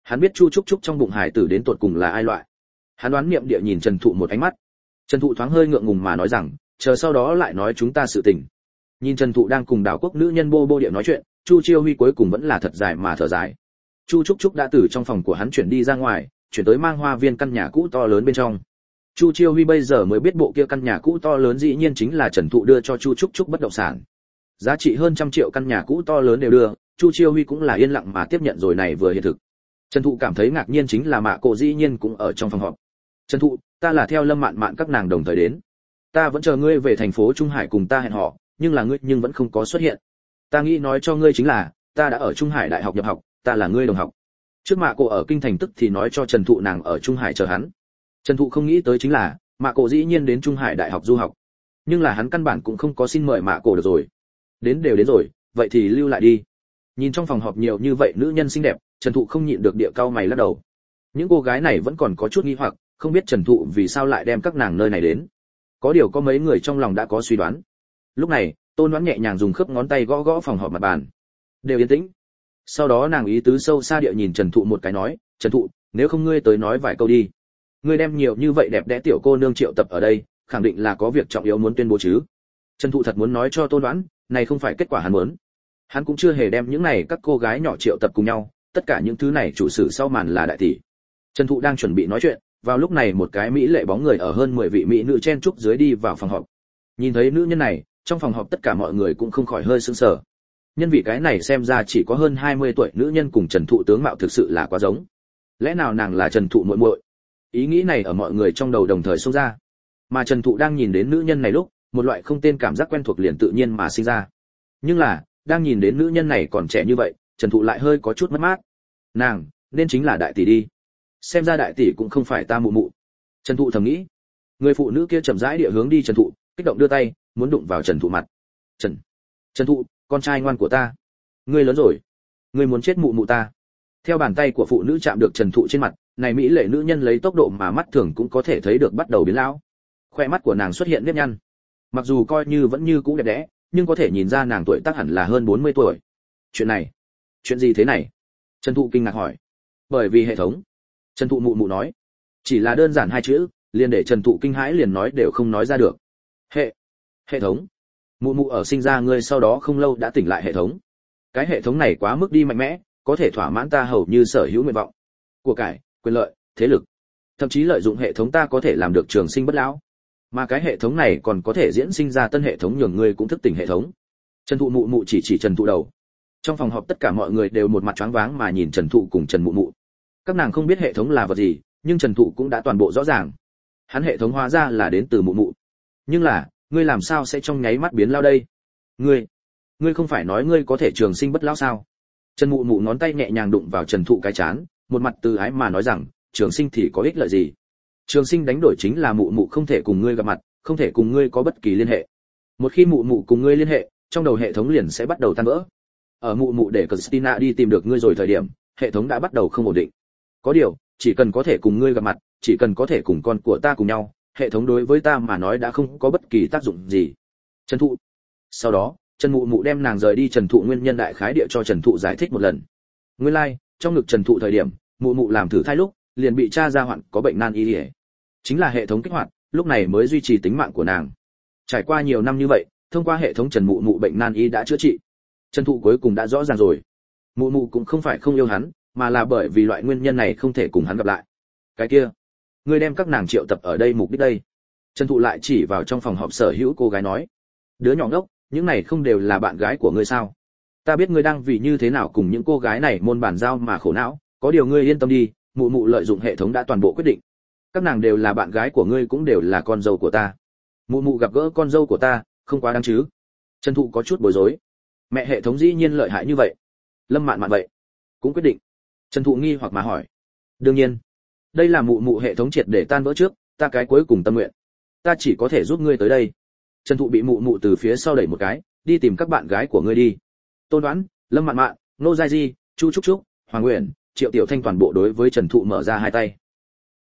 Hắn biết Chu Trúc Trúc trong bụng hải tử đến tột cùng là ai loại. Hắn đoán niệm địa nhìn Trần Thụ một ánh mắt. Trần Thụ thoáng hơi ngượng ngùng mà nói rằng, chờ sau đó lại nói chúng ta sự tình. Nhìn Trần Thụ đang cùng Đảo Quốc nữ nhân bô bô địa nói chuyện, Chu Chiêu Huy cuối cùng vẫn là thật dài mà thở dài. Chu Trúc Trúc đã từ trong phòng của hắn chuyển đi ra ngoài, chuyển tới mang hoa viên căn nhà cũ to lớn bên trong. Chu Chiêu Huy bây giờ mới biết bộ kia căn nhà cũ to lớn dĩ nhiên chính là Trần Thụ đưa cho Chu Trúc Trúc bất động sản. Giá trị hơn trăm triệu căn nhà cũ to lớn đều đưa, Chu Chiêu Huy cũng là yên lặng mà tiếp nhận rồi này vừa hiện thực. Trần Thụ cảm thấy ngạc nhiên chính là Mạ Cổ dĩ nhiên cũng ở trong phòng họp. Trần Thụ, ta là theo Lâm Mạn Mạn các nàng đồng thời đến. Ta vẫn chờ ngươi về thành phố Trung Hải cùng ta hẹn hò, nhưng là ngươi nhưng vẫn không có xuất hiện. Ta nghĩ nói cho ngươi chính là, ta đã ở Trung Hải đại học nhập học, ta là ngươi đồng học. Trước Mạ Cổ ở kinh thành tức thì nói cho Trần Thụ nàng ở Trung Hải chờ hắn. Trần Thụ không nghĩ tới chính là, Mạ Cổ dĩ nhiên đến Trung Hải đại học du học. Nhưng là hắn căn bản cũng không có xin mời Mạ Cổ được rồi. Đến đều đến rồi, vậy thì lưu lại đi. Nhìn trong phòng họp nhiều như vậy nữ nhân xinh đẹp, Trần Thụ không nhịn được địa cao mày lắc đầu. Những cô gái này vẫn còn có chút nghi hoặc, không biết Trần Thụ vì sao lại đem các nàng nơi này đến. Có điều có mấy người trong lòng đã có suy đoán. Lúc này, Tôn Đoán nhẹ nhàng dùng khớp ngón tay gõ gõ phòng họp mặt bàn. Đều yên tĩnh. Sau đó nàng ý tứ sâu xa địa nhìn Trần Thụ một cái nói, Trần Thụ, nếu không ngươi tới nói vài câu đi. Ngươi đem nhiều như vậy đẹp đẽ tiểu cô nương triệu tập ở đây, khẳng định là có việc trọng yếu muốn tuyên bố chứ. Trần Thụ thật muốn nói cho Tôn Đoán, này không phải kết quả hắn muốn. Hắn cũng chưa hề đem những này các cô gái nhỏ triệu tập cùng nhau, tất cả những thứ này chủ sử sau màn là đại tỷ. Trần Thụ đang chuẩn bị nói chuyện, vào lúc này một cái mỹ lệ bóng người ở hơn mười vị mỹ nữ chen chúc dưới đi vào phòng họp. Nhìn thấy nữ nhân này, trong phòng họp tất cả mọi người cũng không khỏi hơi sững sờ. Nhân vị cái này xem ra chỉ có hơn hai mươi tuổi nữ nhân cùng Trần Thụ tướng mạo thực sự là quá giống. Lẽ nào nàng là Trần Thụ muội muội? Ý nghĩ này ở mọi người trong đầu đồng thời xông ra. Mà Trần Thụ đang nhìn đến nữ nhân này lúc, một loại không tên cảm giác quen thuộc liền tự nhiên mà sinh ra. Nhưng là, đang nhìn đến nữ nhân này còn trẻ như vậy, Trần Thụ lại hơi có chút mất mát. Nàng, nên chính là đại tỷ đi. Xem ra đại tỷ cũng không phải ta mụ mụ. Trần Thụ thầm nghĩ. Người phụ nữ kia chậm rãi địa hướng đi Trần Thụ, kích động đưa tay, muốn đụng vào Trần Thụ mặt. Trần, Trần Thụ, con trai ngoan của ta. Ngươi lớn rồi. Ngươi muốn chết mụ mụ ta. Theo bàn tay của phụ nữ chạm được Trần Thụ trên mặt, này mỹ lệ nữ nhân lấy tốc độ mà mắt thường cũng có thể thấy được bắt đầu biến lão. Khoe mắt của nàng xuất hiện nếp nhăn. Mặc dù coi như vẫn như cũ đẹp đẽ, nhưng có thể nhìn ra nàng tuổi tác hẳn là hơn bốn mươi tuổi. Chuyện này, chuyện gì thế này? Trần Thụ kinh ngạc hỏi. Bởi vì hệ thống. Trần Thụ mụ mụ nói. Chỉ là đơn giản hai chữ, liền để Trần Thụ kinh hãi liền nói đều không nói ra được. Hệ, hệ thống. Mụ mụ ở sinh ra ngươi sau đó không lâu đã tỉnh lại hệ thống. Cái hệ thống này quá mức đi mạnh mẽ, có thể thỏa mãn ta hầu như sở hữu nguyện vọng. Của cải, quyền lợi, thế lực. Thậm chí lợi dụng hệ thống ta có thể làm được trường sinh bất lão. Mà cái hệ thống này còn có thể diễn sinh ra tân hệ thống nhường ngươi cũng thức tỉnh hệ thống. Trần Thụ mụ mụ chỉ chỉ Trần Thụ đầu. Trong phòng họp tất cả mọi người đều một mặt choáng váng mà nhìn Trần Thụ cùng Trần mụ mụ. Các nàng không biết hệ thống là vật gì, nhưng Trần Thụ cũng đã toàn bộ rõ ràng. Hắn hệ thống hóa ra là đến từ mụ mụ. Nhưng là, ngươi làm sao sẽ trong nháy mắt biến lao đây? Ngươi, ngươi không phải nói ngươi có thể trường sinh bất lão sao? Trần mụ mụ ngón tay nhẹ nhàng đụng vào Trần Thụ cái chán, một mặt từ ái mà nói rằng, trường sinh thì có ích lợi gì? Trường sinh đánh đổi chính là mụ mụ không thể cùng ngươi gặp mặt, không thể cùng ngươi có bất kỳ liên hệ. Một khi mụ mụ cùng ngươi liên hệ, trong đầu hệ thống liền sẽ bắt đầu tan vỡ. Ở mụ mụ để Christina đi tìm được ngươi rồi thời điểm, hệ thống đã bắt đầu không ổn định. Có điều, chỉ cần có thể cùng ngươi gặp mặt, chỉ cần có thể cùng con của ta cùng nhau, hệ thống đối với ta mà nói đã không có bất kỳ tác dụng gì. Trần Thụ. Sau đó, Trần mụ mụ đem nàng rời đi Trần Thụ nguyên nhân đại khái địa cho Trần Thụ giải thích một lần. Nguyên lai, like, trong ngực Trần Thụ thời điểm, mụ mụ làm thử thai lúc, liền bị cha ra hoạn có bệnh nan y. Chính là hệ thống kích hoạt, lúc này mới duy trì tính mạng của nàng. Trải qua nhiều năm như vậy, thông qua hệ thống Trần mụ mụ bệnh nan y đã chữa trị. Trần Thụ cuối cùng đã rõ ràng rồi. Mụ mụ cũng không phải không yêu hắn, mà là bởi vì loại nguyên nhân này không thể cùng hắn gặp lại. Cái kia, ngươi đem các nàng triệu tập ở đây mục đích đây. Trần Thụ lại chỉ vào trong phòng họp sở hữu cô gái nói. Đứa nhỏ ngốc, những này không đều là bạn gái của ngươi sao? Ta biết ngươi đang vì như thế nào cùng những cô gái này môn bàn giao mà khổ não, có điều ngươi yên tâm đi, mụ mụ lợi dụng hệ thống đã toàn bộ quyết định. Các nàng đều là bạn gái của ngươi cũng đều là con dâu của ta. Mụ mụ gặp gỡ con dâu của ta, không quá đáng chứ? Trần Thụ có chút bối rối. Mẹ hệ thống dĩ nhiên lợi hại như vậy. Lâm Mạn Mạn vậy, cũng quyết định. Trần Thụ nghi hoặc mà hỏi. Đương nhiên, đây là mụ mụ hệ thống triệt để tan vỡ trước, ta cái cuối cùng tâm nguyện. Ta chỉ có thể giúp ngươi tới đây. Trần Thụ bị mụ mụ từ phía sau đẩy một cái, đi tìm các bạn gái của ngươi đi. Tôn Đoán, Lâm Mạn Mạn, Nô Giai Di, Chu Trúc Trúc, Hoàng Uyển, Triệu Tiểu Thanh toàn bộ đối với Trần Thụ mở ra hai tay.